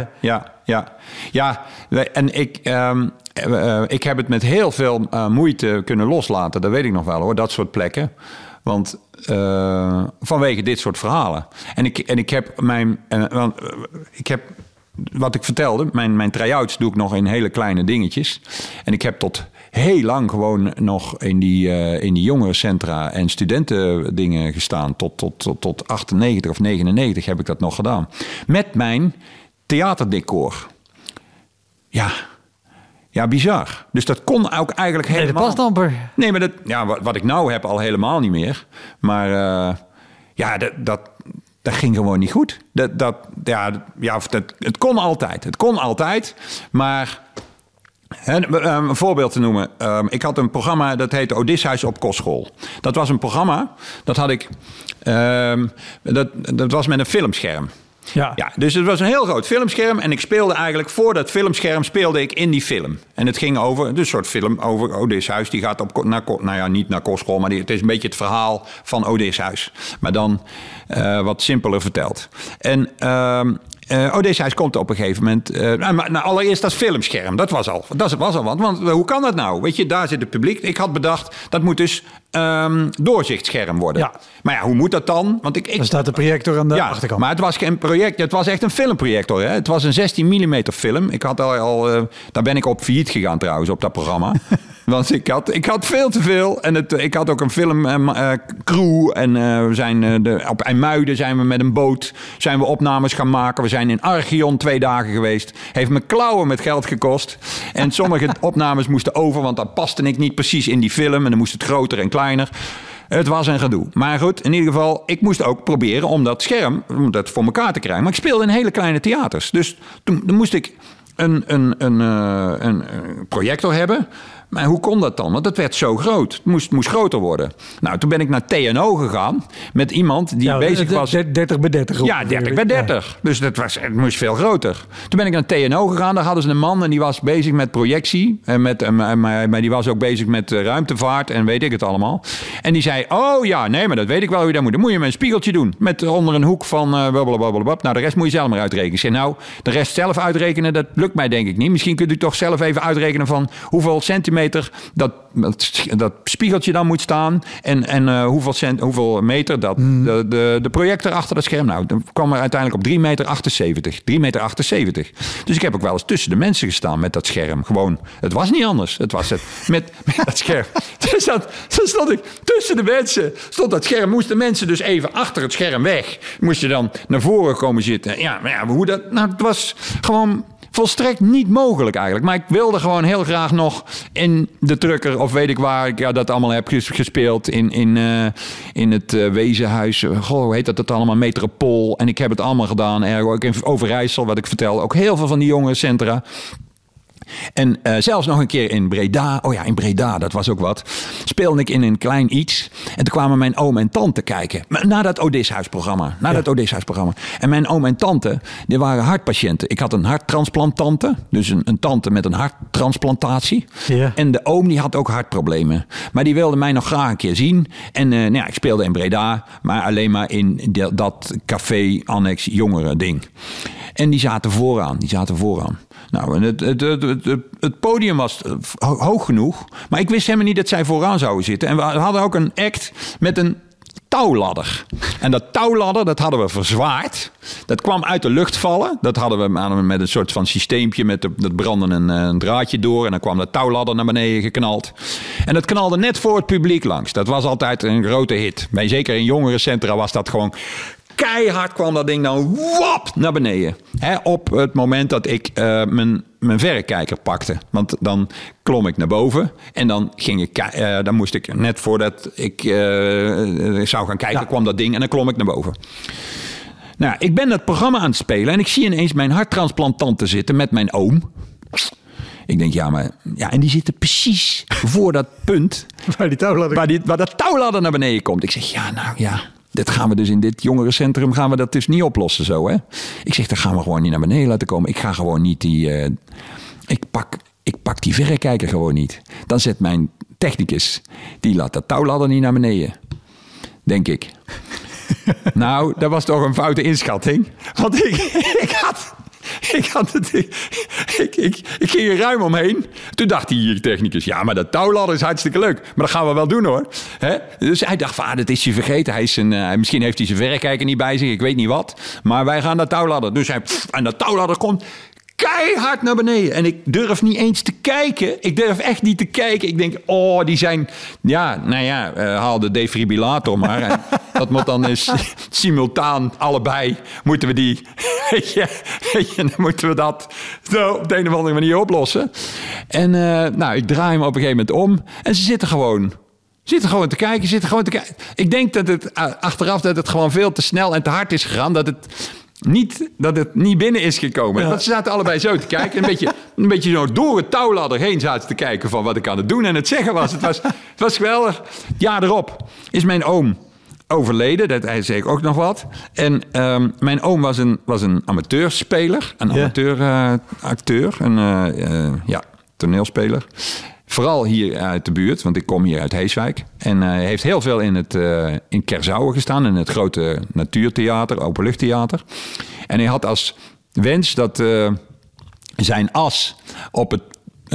Ja, en ik heb het met heel veel moeite kunnen loslaten. Dat weet ik nog wel hoor, dat soort plekken. Want vanwege dit soort verhalen. En ik heb wat ik vertelde, mijn try-outs doe ik nog in hele kleine dingetjes. En ik heb tot heel lang gewoon nog in die jongerencentra en studentendingen gestaan. Tot 98 of 99 heb ik dat nog gedaan. Met mijn theaterdecor. Ja, bizar. Dus dat kon ook eigenlijk helemaal... Nee, dat past amper. Nee, maar wat ik nou heb al helemaal niet meer. Maar dat ging gewoon niet goed. Het kon altijd. Het kon altijd. Maar een voorbeeld te noemen. Ik had een programma dat heette Odysseus op kostschool. Dat was een programma. Dat had ik... dat was met een filmscherm. Ja, dus het was een heel groot filmscherm. En ik speelde eigenlijk voor dat filmscherm speelde ik in die film. En het ging over een soort film over Odysseus. Die gaat niet naar kostschool, maar het is een beetje het verhaal van Odysseus. Maar dan wat simpeler verteld. En Odysseus komt op een gegeven moment... allereerst dat filmscherm, dat was al wat. Want hoe kan dat nou? Weet je, daar zit het publiek. Ik had bedacht, dat moet dus doorzichtscherm worden. Ja. Maar ja, hoe moet dat dan? Want er staat de projector aan de achterkant. Maar het was geen project, het was echt een filmprojector. Hè? Het was een 16 mm film. Ik had daar ben ik op failliet gegaan trouwens, op dat programma. Want ik had veel te veel. En ik had ook een filmcrew. En we zijn op IJmuiden zijn we met een boot zijn we opnames gaan maken. We zijn in Archeon 2 dagen geweest. Heeft me klauwen met geld gekost. En sommige opnames moesten over, want dat paste ik niet precies in die film. En dan moest het groter en kleiner. Het was een gedoe. Maar goed, in ieder geval, ik moest ook proberen om dat scherm voor elkaar te krijgen. Maar ik speelde in hele kleine theaters. Dus toen moest ik een projector hebben. Maar hoe kon dat dan? Want het werd zo groot. Het moest groter worden. Nou, toen ben ik naar TNO gegaan met iemand die bezig was... 30 bij 30. Ja, 30 bij 30. Ja. Dus het moest veel groter. Toen ben ik naar TNO gegaan. Daar hadden ze een man en die was bezig met projectie. Maar die was ook bezig met ruimtevaart en weet ik het allemaal. En die zei, maar dat weet ik wel hoe je dat moet. Dan moet je met een spiegeltje doen. Met onder een hoek van blablabla. Nou, de rest moet je zelf maar uitrekenen. Ik zei, de rest zelf uitrekenen, dat lukt mij denk ik niet. Misschien kunt u toch zelf even uitrekenen van hoeveel centimeter dat spiegeltje dan moet staan. En hoeveel meter dat de projector achter dat scherm. Nou, dan kwam er uiteindelijk op 3,78 meter. 3,78 meter. Dus ik heb ook wel eens tussen de mensen gestaan met dat scherm. Gewoon, het was niet anders. Het was het met dat scherm. Dus dan stond ik tussen de mensen. Stond dat scherm. Moesten mensen dus even achter het scherm weg. Moest je dan naar voren komen zitten. Ja, maar hoe dat... Nou, het was gewoon... volstrekt niet mogelijk eigenlijk. Maar ik wilde gewoon heel graag nog in de Drukker... of weet ik waar ik dat allemaal heb gespeeld... in het Wezenhuis. Goh, hoe heet dat allemaal? Metropool. En ik heb het allemaal gedaan. Ook in Overijssel, wat ik vertel. Ook heel veel van die jonge centra. En zelfs nog een keer in Breda. Oh ja, in Breda, dat was ook wat. Speelde ik in een klein iets. En toen kwamen mijn oom en tante kijken. Naar dat Odysseus-programma. En mijn oom en tante, die waren hartpatiënten. Ik had een harttransplanttante. Dus een tante met een harttransplantatie. Ja. En de oom die had ook hartproblemen. Maar die wilde mij nog graag een keer zien. En ik speelde in Breda. Maar alleen maar in dat café, annex, jongeren ding. En die zaten vooraan. Nou, het podium was hoog genoeg. Maar ik wist helemaal niet dat zij vooraan zouden zitten. En we hadden ook een act met een touwladder. En dat touwladder, dat hadden we verzwaard. Dat kwam uit de lucht vallen. Dat hadden we met een soort van systeempje. Dat brandde een draadje door. En dan kwam dat touwladder naar beneden geknald. En dat knalde net voor het publiek langs. Dat was altijd een grote hit. Zeker in jongerencentra was dat gewoon... keihard kwam dat ding dan wap naar beneden. Op het moment dat ik mijn verrekijker pakte. Want dan klom ik naar boven. En dan dan moest ik net voordat ik zou gaan kijken, kwam dat ding en dan klom ik naar boven. Nou, ik ben dat programma aan het spelen en ik zie ineens mijn harttransplantanten zitten met mijn oom. Ik denk, en die zitten precies voor dat punt waar dat touwladder naar beneden komt. Ik zeg, dat gaan we dus in dit jongerencentrum gaan we dat dus niet oplossen zo, hè? Ik zeg, dat gaan we gewoon niet naar beneden laten komen. Ik ga gewoon niet ik pak die verrekijker gewoon niet. Dan zet mijn technicus, die laat dat touwladder niet naar beneden. Denk ik. Nou, dat was toch een foute inschatting. Want ik ging er ruim omheen. Toen dacht die technicus, maar dat touwladder is hartstikke leuk. Maar dat gaan we wel doen hoor. Dus hij dacht, dat is hij vergeten. Misschien heeft hij zijn verrekijker niet bij zich. Ik weet niet wat. Maar wij gaan dat touwladder. Dus en dat touwladder komt keihard naar beneden. En ik durf niet eens te kijken. Ik durf echt niet te kijken. Ik denk, die zijn... Ja, haal de defibrillator maar. En dat moet dan eens simultaan allebei... Moeten we die... Weet je, dan moeten we dat zo op de een of andere manier oplossen. En ik draai hem op een gegeven moment om. En ze zitten gewoon te kijken. Ik denk dat het achteraf dat het gewoon veel te snel en te hard is gegaan. Dat het niet binnen is gekomen. Ja. Want ze zaten allebei zo te kijken. Een beetje zo door het touwladder heen zaten te kijken van wat ik aan het doen en het zeggen was. Het was geweldig. Het jaar erop is mijn oom overleden. Dat hij zei ook nog wat. En mijn oom was een amateurspeler. Een amateuracteur. Toneelspeler. Vooral hier uit de buurt, want ik kom hier uit Heeswijk. En hij heeft heel veel in Kerzouwen gestaan, in het grote natuurtheater, openluchttheater. En hij had als wens dat zijn as op het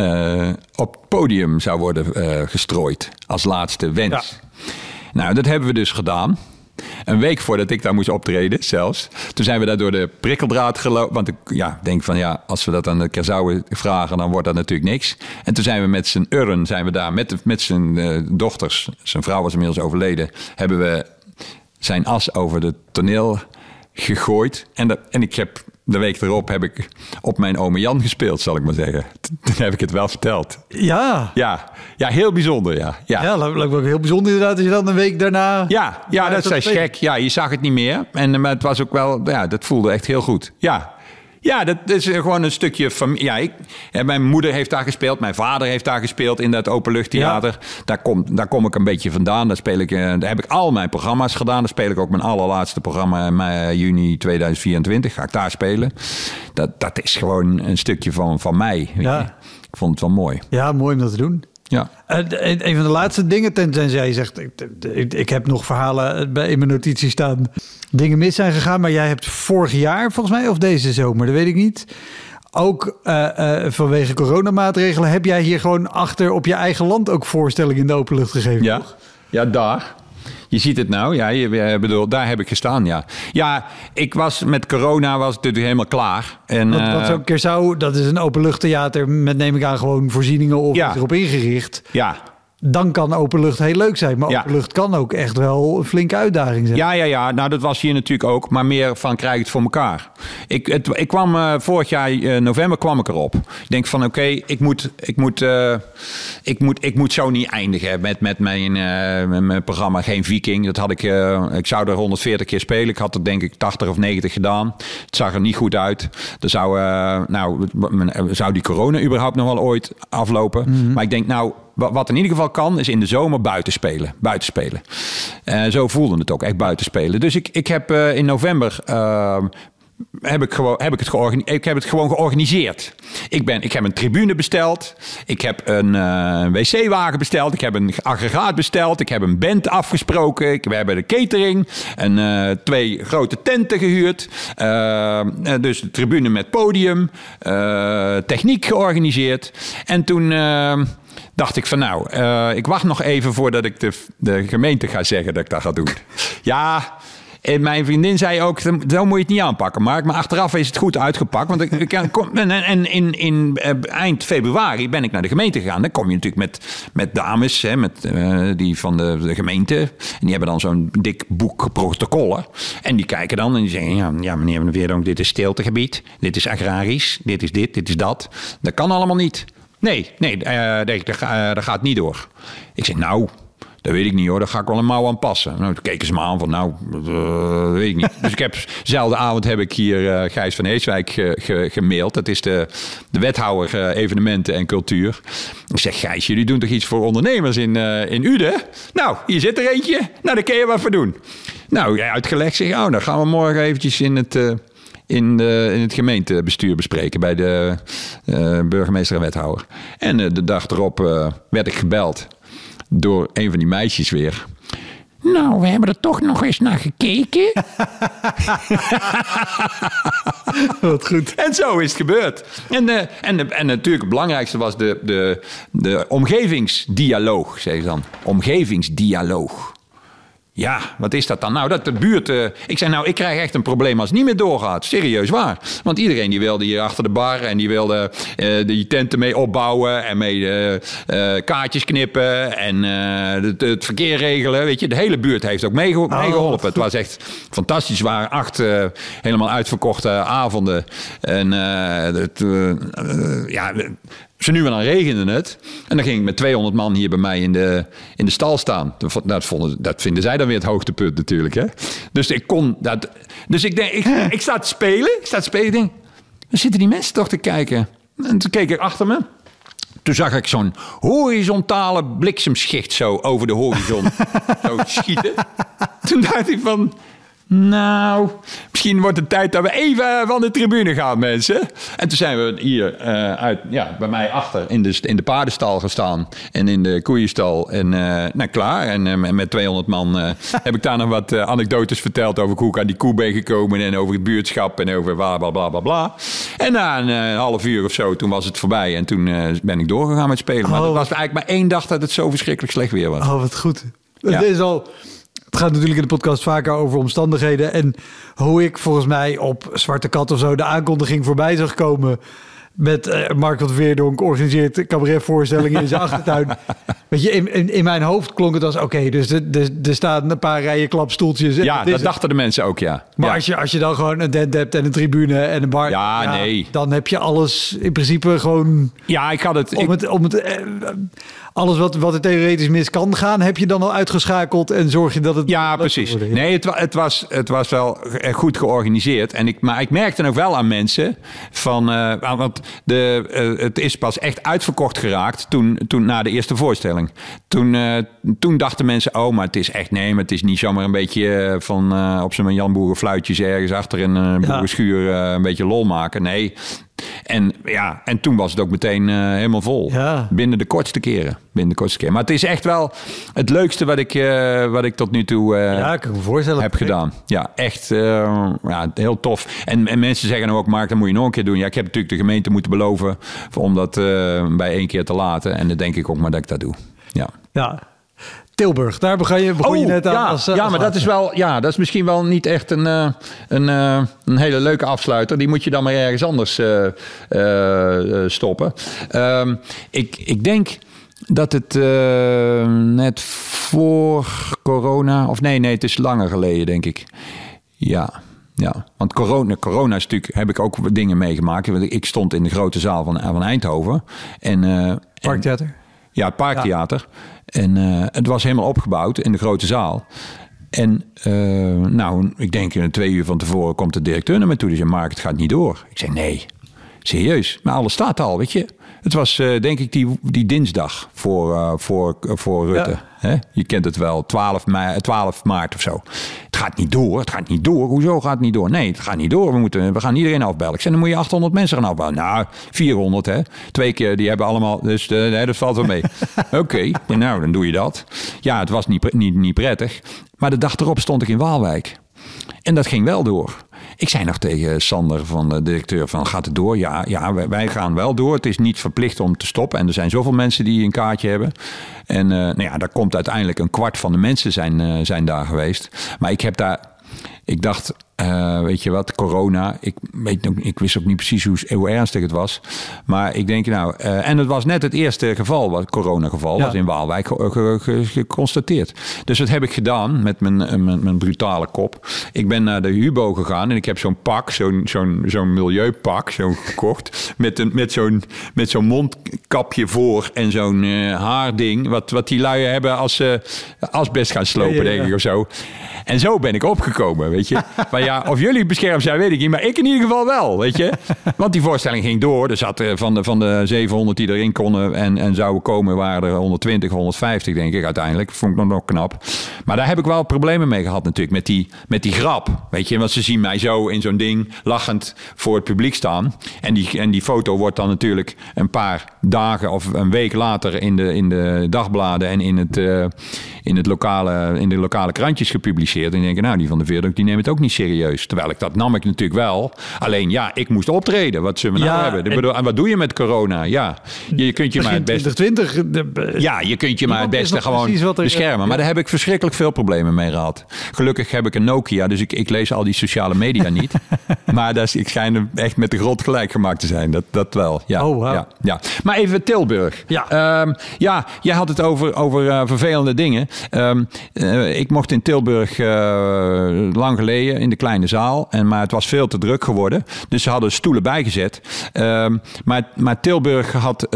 podium zou worden gestrooid. Als laatste wens. Ja. Nou, dat hebben we dus gedaan. Een week voordat ik daar moest optreden zelfs. Toen zijn we daar door de prikkeldraad gelopen. Want ik denk van als we dat aan de Kerzouwen vragen... dan wordt dat natuurlijk niks. En toen zijn we met zijn urn, daar met zijn dochters... zijn vrouw was inmiddels overleden... hebben we zijn as over het toneel gegooid. En ik heb... De week erop heb ik op mijn ome Jan gespeeld, zal ik maar zeggen. Toen heb ik het wel verteld. Ja. Ja, heel bijzonder, ja. Ja, lijkt me ook heel bijzonder inderdaad, als je dan een week daarna... Ja, dat is gek. Ja, je zag het niet meer. Maar het was ook wel... Ja, dat voelde echt heel goed. Ja, dat is gewoon een stukje van... Ja, mijn moeder heeft daar gespeeld. Mijn vader heeft daar gespeeld in dat openluchttheater. Ja. Daar kom ik een beetje vandaan. Daar heb ik al mijn programma's gedaan. Daar speel ik ook mijn allerlaatste programma in juni 2024. Ga ik daar spelen. Dat is gewoon een stukje van mij. Ja. Ik vond het wel mooi. Ja, mooi om dat te doen. Ja. Een van de laatste dingen, tenzij jij zegt... Ik heb nog verhalen in mijn notities staan... dingen mis zijn gegaan, maar jij hebt vorig jaar volgens mij... of deze zomer, dat weet ik niet... ook vanwege coronamaatregelen... heb jij hier gewoon achter op je eigen land... ook voorstellingen in de openlucht gegeven, ja. toch? Ja, daar... Je ziet het nou, daar heb ik gestaan, ja. Ja, ik was met corona was het natuurlijk helemaal klaar. Want zo'n Kerzouw, dat is een openluchttheater met, neem ik aan, gewoon voorzieningen of erop ingericht. Ja. Dan kan openlucht heel leuk zijn, maar openlucht kan ook echt wel een flinke uitdaging zijn. Ja. Nou, dat was hier natuurlijk ook, maar meer van krijg ik het voor elkaar. Ik kwam vorig jaar november kwam ik erop. Ik denk van oké, ik moet zo niet eindigen met mijn programma Geen Viking. Dat had ik zou er 140 keer spelen. Ik had er denk ik 80 of 90 gedaan. Het zag er niet goed uit. Er zou die corona überhaupt nog wel ooit aflopen. Mm-hmm. Maar ik denk wat in ieder geval kan, is in de zomer buiten spelen. Zo voelde het ook, echt buiten spelen. Dus ik heb in november heb ik het gewoon georganiseerd. Ik heb een tribune besteld. Ik heb een wc-wagen besteld. Ik heb een aggregaat besteld. Ik heb een band afgesproken. We hebben de catering. 2 grote tenten gehuurd. Dus de tribune met podium. Techniek georganiseerd. En toen... dacht ik van ik wacht nog even voordat ik de gemeente ga zeggen dat ik dat ga doen. Ja, en mijn vriendin zei ook, zo moet je het niet aanpakken, Mark. Maar achteraf is het goed uitgepakt. Want in eind februari ben ik naar de gemeente gegaan. Dan kom je natuurlijk met dames, die van de gemeente. En die hebben dan zo'n dik boek protocollen. En die kijken dan en die zeggen, ja meneer Van der Veerdonk, dit is stiltegebied. Dit is agrarisch. Dit is dit, dit is dat. Dat kan allemaal niet. Nee, dat gaat niet door. Ik zei, dat weet ik niet hoor, daar ga ik wel een mouw aan passen. Nou, toen keken ze me aan van, dat weet ik niet. Dus dezelfde avond heb ik hier Gijs van Heeswijk gemaild. Dat is de wethouder evenementen en cultuur. Ik zeg, Gijs, jullie doen toch iets voor ondernemers in Uden? Nou, hier zit er eentje. Nou, daar kun je wat voor doen. Nou, jij uitgelegd, zeg, dan gaan we morgen eventjes in het gemeentebestuur bespreken bij de burgemeester en wethouder. En de dag erop werd ik gebeld door een van die meisjes weer. Nou, we hebben er toch nog eens naar gekeken. Wat goed. En zo is het gebeurd. En natuurlijk het belangrijkste was de omgevingsdialoog, zeg je dan. Omgevingsdialoog. Ja, wat is dat dan? Nou, dat de buurt... ik zei, nou, ik krijg echt een probleem als het niet meer doorgaat. Serieus waar. Want iedereen die wilde hier achter de bar... en die wilde die tenten mee opbouwen... en mee kaartjes knippen... en het verkeer regelen. Weet je, de hele buurt heeft ook meegeholpen. Het was echt fantastisch. Het waren 8 helemaal uitverkochte avonden. En zo nu en dan regende het. En dan ging ik met 200 man hier bij mij in de stal staan. Dat vinden zij dan weer het hoogtepunt natuurlijk. Hè? Dus ik kon dat. Dus ik denk, ik sta te spelen. Ik denk, dan zitten die mensen toch te kijken. En toen keek ik achter me. Toen zag ik zo'n horizontale bliksemschicht zo over de horizon zo schieten. Toen dacht ik van... Nou, misschien wordt het tijd dat we even van de tribune gaan, mensen. En toen zijn we hier bij mij achter in de paardenstal gestaan. En in de koeienstal. En klaar. En met 200 man heb ik daar nog wat anekdotes verteld over hoe ik aan die koe ben gekomen. En over het buurtschap en over bla bla bla bla bla. En na een half uur of zo, toen was het voorbij. En toen ben ik doorgegaan met spelen. Maar het was eigenlijk maar 1 dag dat het zo verschrikkelijk slecht weer was. Oh, wat goed. Ja. Het gaat natuurlijk in de podcast vaker over omstandigheden. En hoe ik volgens mij op Zwarte Kat of zo de aankondiging voorbij zag komen... met Mark van Veerdonk organiseert cabaretvoorstellingen in zijn achtertuin. Weet je, in mijn hoofd klonk het als... Oké, dus er staan een paar rijen klapstoeltjes. Ja, dat dachten de mensen ook, ja. Maar als je dan gewoon een tent hebt en een tribune en een bar... nee. Dan heb je alles in principe gewoon... Ja, ik had het... Alles wat er theoretisch mis kan gaan, heb je dan al uitgeschakeld en zorg je dat het... Ja, precies. Nee, het was wel goed georganiseerd. Maar ik merkte ook wel aan mensen van... want het is pas echt uitverkocht geraakt toen na de eerste voorstelling. Toen dachten mensen, oh, maar het is echt... Nee, maar het is niet zomaar een beetje op zijn Jan Boerenfluitjes ergens achter in een boerenschuur een beetje lol maken. Nee. En toen was het ook meteen helemaal vol. Ja. Binnen de kortste keren. Maar het is echt wel het leukste wat ik tot nu toe kan me voorstellen, heb gedaan. Ja, echt heel tof. En mensen zeggen ook, Mark, dat moet je nog een keer doen. Ja, ik heb natuurlijk de gemeente moeten beloven om dat bij 1 keer te laten. En dan denk ik ook maar dat ik dat doe. Ja. Tilburg, daar begon je net aan. Maar dat is wel, dat is misschien wel niet echt een hele leuke afsluiter. Die moet je dan maar ergens anders stoppen. Ik denk dat het net voor corona... Of nee, het is langer geleden, denk ik. Ja, want corona is natuurlijk... heb ik ook dingen meegemaakt. Ik stond in de grote zaal van Eindhoven. Parktheater? Ja, het Parktheater. Ja. En het was helemaal opgebouwd in de grote zaal. En ik denk 2 uur van tevoren komt de directeur naar me toe. Die zei, Mark, het gaat niet door. Ik zei, nee, serieus. Maar alles staat al, weet je. Het was denk ik die dinsdag voor Rutte. Ja. Hè? Je kent het wel, 12 maart of zo. Het gaat niet door. Hoezo gaat het niet door? Nee, het gaat niet door. We gaan iedereen afbellen. Ik zei, dan moet je 800 mensen gaan afbellen. Nou, 400 hè. 2 keer, die hebben allemaal... Dus dat valt wel mee. Oké, nou, dan doe je dat. Ja, het was niet prettig. Maar de dag erop stond ik in Waalwijk. En dat ging wel door. Ik zei nog tegen Sander, van de directeur, van gaat het door? Ja, wij gaan wel door. Het is niet verplicht om te stoppen. En er zijn zoveel mensen die een kaartje hebben. En daar komt uiteindelijk 1/4 van de mensen zijn daar geweest. Maar ik dacht, weet je wat, corona. Ik wist ook niet precies hoe ernstig het was. Maar ik denk, en het was net het eerste geval, coronageval, was in Waalwijk geconstateerd. Dus dat heb ik gedaan met mijn brutale kop. Ik ben naar de Hubo gegaan en ik heb zo'n pak, zo'n milieupak, gekocht. Met zo'n mondkapje voor en zo'n haarding. Wat die lui hebben als ze asbest gaan slopen, denk ik, of zo. En zo ben ik opgekomen, weet je. Maar ja, of jullie beschermd zijn, weet ik niet. Maar ik in ieder geval wel, weet je. Want die voorstelling ging door. Er zat van de 700 die erin konden en zouden komen... waren er 120, 150, denk ik, uiteindelijk. Vond ik nog knap. Maar daar heb ik wel problemen mee gehad natuurlijk. Met die grap, weet je. Want ze zien mij zo in zo'n ding lachend voor het publiek staan. En die foto wordt dan natuurlijk een paar dagen of een week later... in de dagbladen en in de lokale krantjes gepubliceerd. En die denken, die van de Veerdonk, die nemen het ook niet serieus. serieus. Terwijl nam ik natuurlijk wel. Alleen ja, ik moest optreden. Wat zullen we nou hebben? Ik bedoel, en wat doe je met corona? Ja, je kunt je maar het beste... 2020. Ja, je kunt je maar het beste gewoon beschermen. Maar daar heb ik verschrikkelijk veel problemen mee gehad. Gelukkig heb ik een Nokia, dus ik lees al die sociale media niet. Maar ik schijn echt met de grond gelijk gemaakt te zijn. Dat wel, ja. Oh, wow. Ja. Maar even Tilburg. Ja. Jij had het over vervelende dingen. Ik mocht in Tilburg lang geleden in de kleine zaal. Maar het was veel te druk geworden. Dus ze hadden stoelen bijgezet. Maar Tilburg had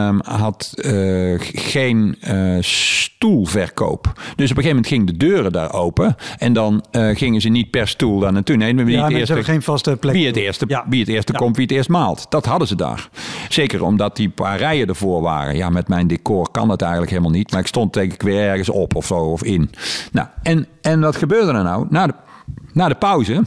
geen stoelverkoop. Dus op een gegeven moment gingen de deuren daar open. En dan gingen ze niet per stoel daar naartoe. Nee, wie het eerste, geen vaste plek. Wie het eerste komt, wie het eerst maalt. Dat hadden ze daar. Zeker omdat die paar rijen ervoor waren. Ja, met mijn decor kan het eigenlijk helemaal niet. Maar ik stond denk ik weer ergens op of zo, of in. Nou, en wat gebeurde er nou? Na de pauze...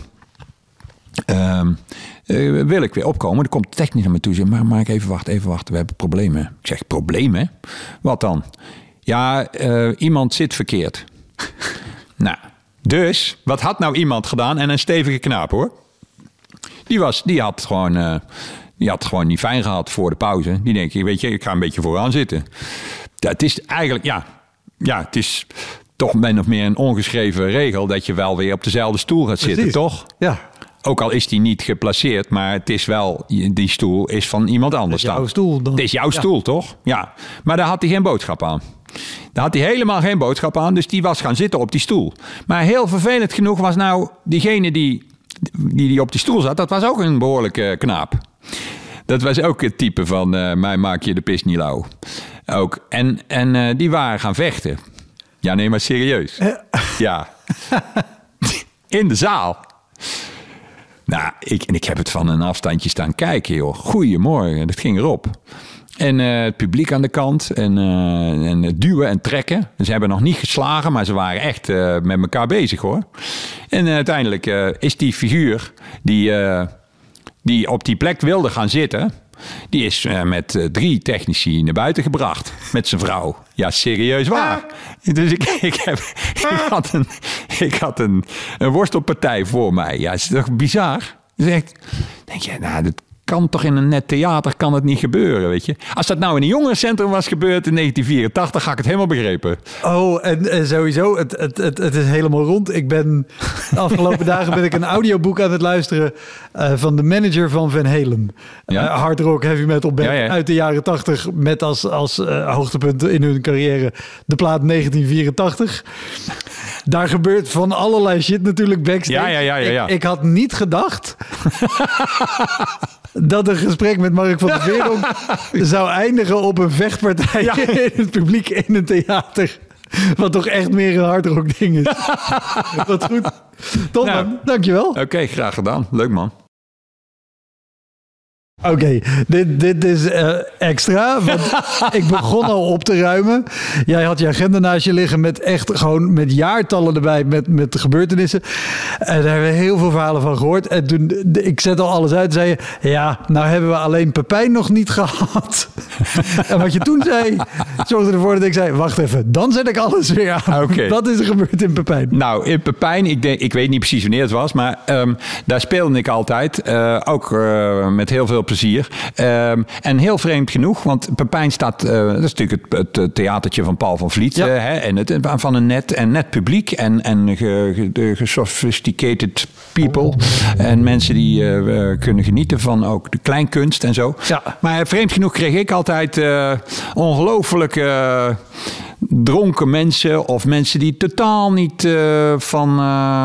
wil ik weer opkomen. Er komt technisch naar me toe. Zegt, maar even wachten. We hebben problemen. Ik zeg, problemen? Wat dan? Ja, iemand zit verkeerd. Nou, dus, wat had nou iemand gedaan? En een stevige knaap, hoor. Die had gewoon niet fijn gehad voor de pauze. Die denkt, weet je, ik ga een beetje vooraan zitten. Ja, het is eigenlijk, het is toch min of meer een ongeschreven regel dat je wel weer op dezelfde stoel gaat zitten, toch? Ja. Ook al is die niet geplaceerd, maar het is wel, die stoel is van iemand anders. Het is jouw stoel dan. Het is jouw stoel, toch? Ja. Maar daar had hij geen boodschap aan. Daar had hij helemaal geen boodschap aan, dus die was gaan zitten op die stoel. Maar heel vervelend genoeg was nou diegene die op die stoel zat, dat was ook een behoorlijke knaap. Dat was ook het type van, mij maak je de pis niet lauw. Ook. En die waren gaan vechten. Ja, nee, maar serieus. Ja. In de zaal. Nou, ik heb het van een afstandje staan kijken, joh. Goedemorgen, dat ging erop. En het publiek aan de kant. En het duwen en trekken. Ze hebben nog niet geslagen, maar ze waren echt met elkaar bezig, hoor. En uiteindelijk is die figuur die op die plek wilde gaan zitten... Die is met 3 technici naar buiten gebracht. Met zijn vrouw. Ja, serieus waar. Dus ik had een worstelpartij voor mij. Ja, is toch bizar? Dus echt, denk je, nou, dat kan toch in een net theater kan het niet gebeuren, weet je. Als dat nou in een jongerencentrum was gebeurd in 1984, ga ik het helemaal begrepen. Oh, en sowieso, het is helemaal rond. De afgelopen dagen ben ik een audioboek aan het luisteren van de manager van Van Halen. Ja? Hard rock, heavy metal band uit de jaren 80 met als hoogtepunt in hun carrière de plaat 1984. Daar gebeurt van allerlei shit natuurlijk backstage. Ja. Ik had niet gedacht dat een gesprek met Mark van der Veerdonk zou eindigen op een vechtpartij in het publiek in een theater. Wat toch echt meer een hardrock ding is. Wat goed. Top, man. Dankjewel. Oké, graag gedaan. Leuk, man. Oké, dit is extra, want ik begon al op te ruimen. Jij had je agenda naast je liggen met echt gewoon met jaartallen erbij, met gebeurtenissen. En daar hebben we heel veel verhalen van gehoord. En toen, ik zet al alles uit, zei je, ja, nou hebben we alleen Pepijn nog niet gehad. En wat je toen zei, zorgde ervoor dat ik zei, wacht even, dan zet ik alles weer aan. Okay. Wat is er gebeurd in Pepijn? Nou, in Pepijn, ik weet niet precies wanneer het was, maar daar speelde ik altijd. Ook met heel veel plezier. En heel vreemd genoeg, want Pepijn staat... dat is natuurlijk het theatertje van Paul van Vliet. En van een net publiek. En gesophisticated people. En mensen die kunnen genieten van ook de kleinkunst en zo. Ja. Maar vreemd genoeg kreeg ik altijd ongelooflijke... dronken mensen of mensen die totaal niet van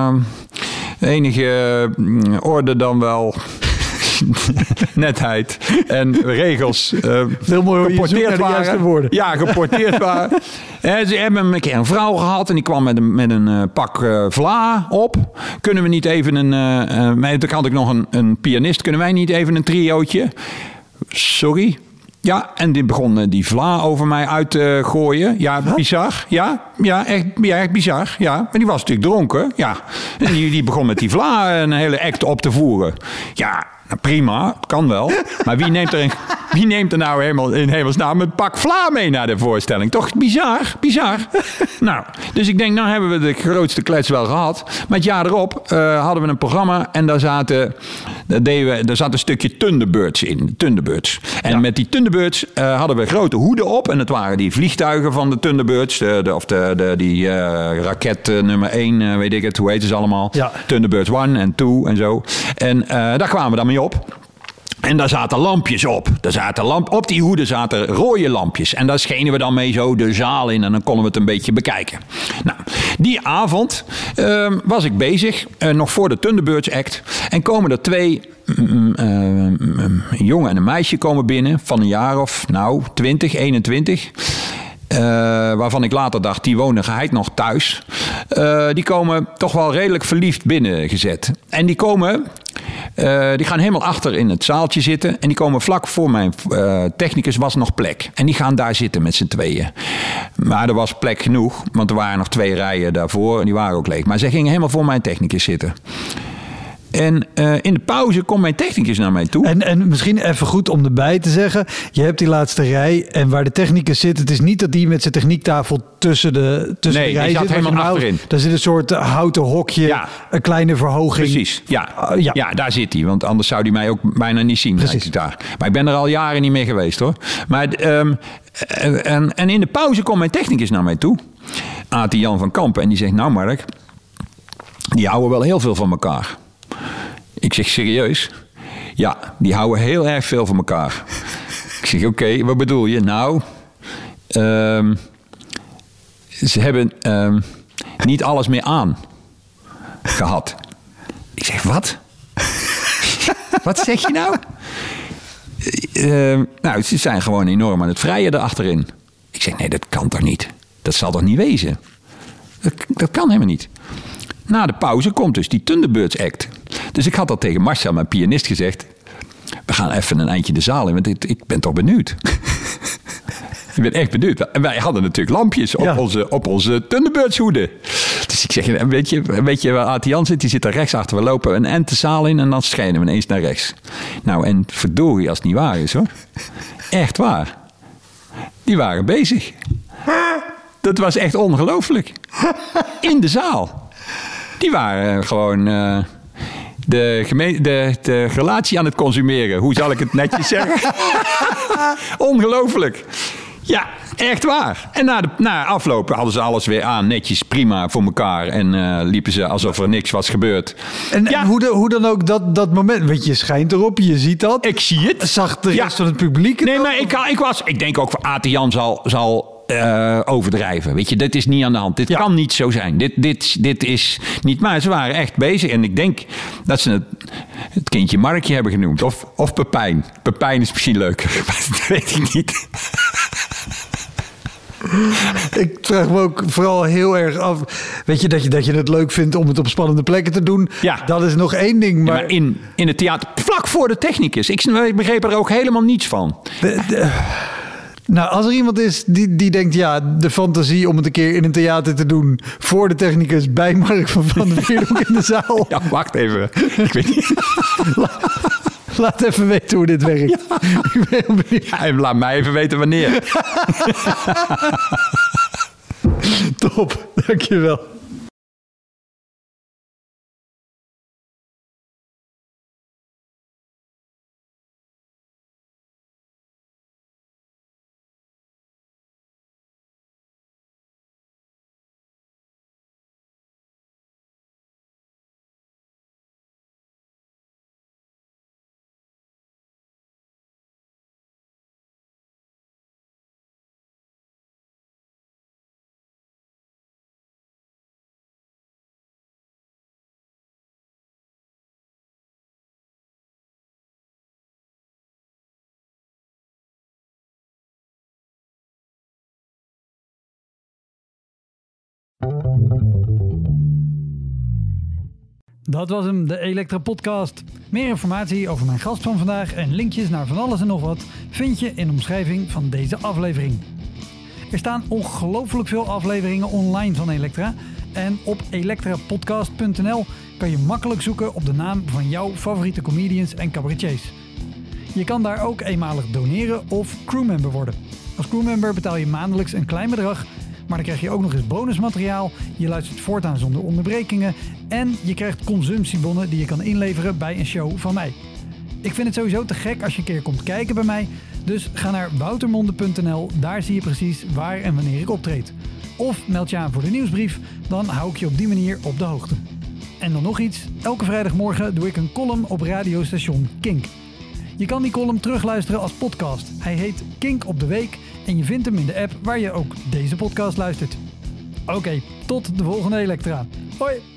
enige orde dan wel... netheid en regels heel mooi geporteerd waren. Ja, geporteerd waren. Ze hebben een keer een vrouw gehad en die kwam met een pak vla op. Kunnen we niet even toen had ik nog een pianist. Kunnen wij niet even een triootje? Sorry. Ja, en die begon die vla over mij uit te gooien. Ja, bizar. Echt bizar. Ja, maar die was natuurlijk dronken. Ja, en die begon met die vla een hele act op te voeren. Ja, nou prima, kan wel. Maar wie neemt er nou helemaal in hemelsnaam een pak vla mee naar de voorstelling? Toch bizar. Nou, dus ik denk, nou hebben we de grootste klets wel gehad. Maar het jaar erop hadden we een programma en daar zat een stukje Thunderbirds in. Thunderbirds. En met die Thunderbirds hadden we grote hoeden op. En het waren die vliegtuigen van de Thunderbirds. Die raket nummer 1, weet ik het, hoe heet ze allemaal? Ja. Thunderbirds 1 en 2 en zo. En daar kwamen we dan mee op. En daar zaten lampjes op. Op die hoeden zaten rode lampjes. En daar schenen we dan mee zo de zaal in. En dan konden we het een beetje bekijken. Nou, die avond was ik bezig. Nog voor de Thunderbirds Act. En komen er 2... een jongen en een meisje komen binnen. Van een jaar of 20, 21. Waarvan ik later dacht, die wonen geheid nog thuis. Die komen toch wel redelijk verliefd binnengezet. En die gaan helemaal achter in het zaaltje zitten. En die komen vlak voor mijn technicus was nog plek. En die gaan daar zitten met z'n tweeën. Maar er was plek genoeg. Want er waren nog 2 rijen daarvoor. En die waren ook leeg. Maar zij gingen helemaal voor mijn technicus zitten. En in de pauze komt mijn technicus naar mij toe. En misschien even goed om erbij te zeggen. Je hebt die laatste rij. En waar de technicus zit. Het is niet dat die met zijn techniektafel tussen de rij zit. Nee, die zat helemaal achterin. Daar zit een soort houten hokje. Ja. Een kleine verhoging. Precies, ja, daar zit hij. Want anders zou hij mij ook bijna niet zien. Precies. Daar. Maar ik ben er al jaren niet meer geweest hoor. Maar, en in de pauze komt mijn technicus naar mij toe. Ati Jan van Kampen. En die zegt, nou Mark. Die houden wel heel veel van elkaar. Ik zeg, serieus? Ja, die houden heel erg veel van elkaar. Ik zeg, oké, wat bedoel je? Nou, ze hebben niet alles meer aan gehad. Ik zeg, wat? Wat zeg je nou? Nou, ze zijn gewoon enorm aan het vrijen erachterin. Ik zeg, nee, dat kan toch niet? Dat zal toch niet wezen? Dat kan helemaal niet. Na de pauze komt dus die Thunderbirds Act. Dus ik had al tegen Marcel, mijn pianist, gezegd... we gaan even een eindje de zaal in, want ik ben toch benieuwd. Ik ben echt benieuwd. En wij hadden natuurlijk lampjes op onze Thunderbirds hoeden. Dus ik zeg, weet je waar Ati Jan zit? Die zit daar rechts achter. We lopen een end de zaal in en dan schijnen we ineens naar rechts. Nou, en verdorie als het niet waar is, hoor. Echt waar. Die waren bezig. Dat was echt ongelooflijk. In de zaal. Die waren gewoon de relatie aan het consumeren. Hoe zal ik het netjes zeggen? Ongelooflijk. Ja, echt waar. En na afloop hadden ze alles weer aan. Netjes, prima voor elkaar. En liepen ze alsof er niks was gebeurd. En hoe dan ook dat moment. Want je schijnt erop, je ziet dat. Ik zie het. Zag de rest van het publiek het? Nee, maar ik denk ook voor Ati Jan zal overdrijven. Weet je, dit is niet aan de hand. Dit kan niet zo zijn. Dit is niet... Maar ze waren echt bezig. En ik denk dat ze het kindje Markje hebben genoemd. Of Pepijn. Pepijn is misschien leuker. Maar dat weet ik niet. Ik vraag me ook vooral heel erg af... Weet je, dat je het leuk vindt om het op spannende plekken te doen. Ja. Dat is nog één ding. Maar, maar in het theater, vlak voor de technicus. Ik begreep er ook helemaal niets van. Nou, als er iemand is die denkt... ja, de fantasie om het een keer in een theater te doen... voor de technicus bij Mark van der Veerhoek in de zaal. Ja, wacht even. Ik weet niet. Laat even weten hoe dit werkt. Ja. Ik ben heel benieuwd. Ja, laat mij even weten wanneer. Top, dankjewel. Dat was hem, de Elektra Podcast. Meer informatie over mijn gast van vandaag en linkjes naar van alles en nog wat vind je in de omschrijving van deze aflevering. Er staan ongelooflijk veel afleveringen online van Elektra. En op elektrapodcast.nl kan je makkelijk zoeken op de naam van jouw favoriete comedians en cabaretiers. Je kan daar ook eenmalig doneren of crewmember worden. Als crewmember betaal je maandelijks een klein bedrag, maar dan krijg je ook nog eens bonusmateriaal. Je luistert voortaan zonder onderbrekingen en je krijgt consumptiebonnen die je kan inleveren bij een show van mij. Ik vind het sowieso te gek als je een keer komt kijken bij mij, dus ga naar woutermonde.nl, daar zie je precies waar en wanneer ik optreed. Of meld je aan voor de nieuwsbrief, dan hou ik je op die manier op de hoogte. En dan nog iets, elke vrijdagmorgen doe ik een column op radiostation Kink. Je kan die column terugluisteren als podcast. Hij heet Kink op de Week en je vindt hem in de app waar je ook deze podcast luistert. Oké, tot de volgende Elektra. Hoi!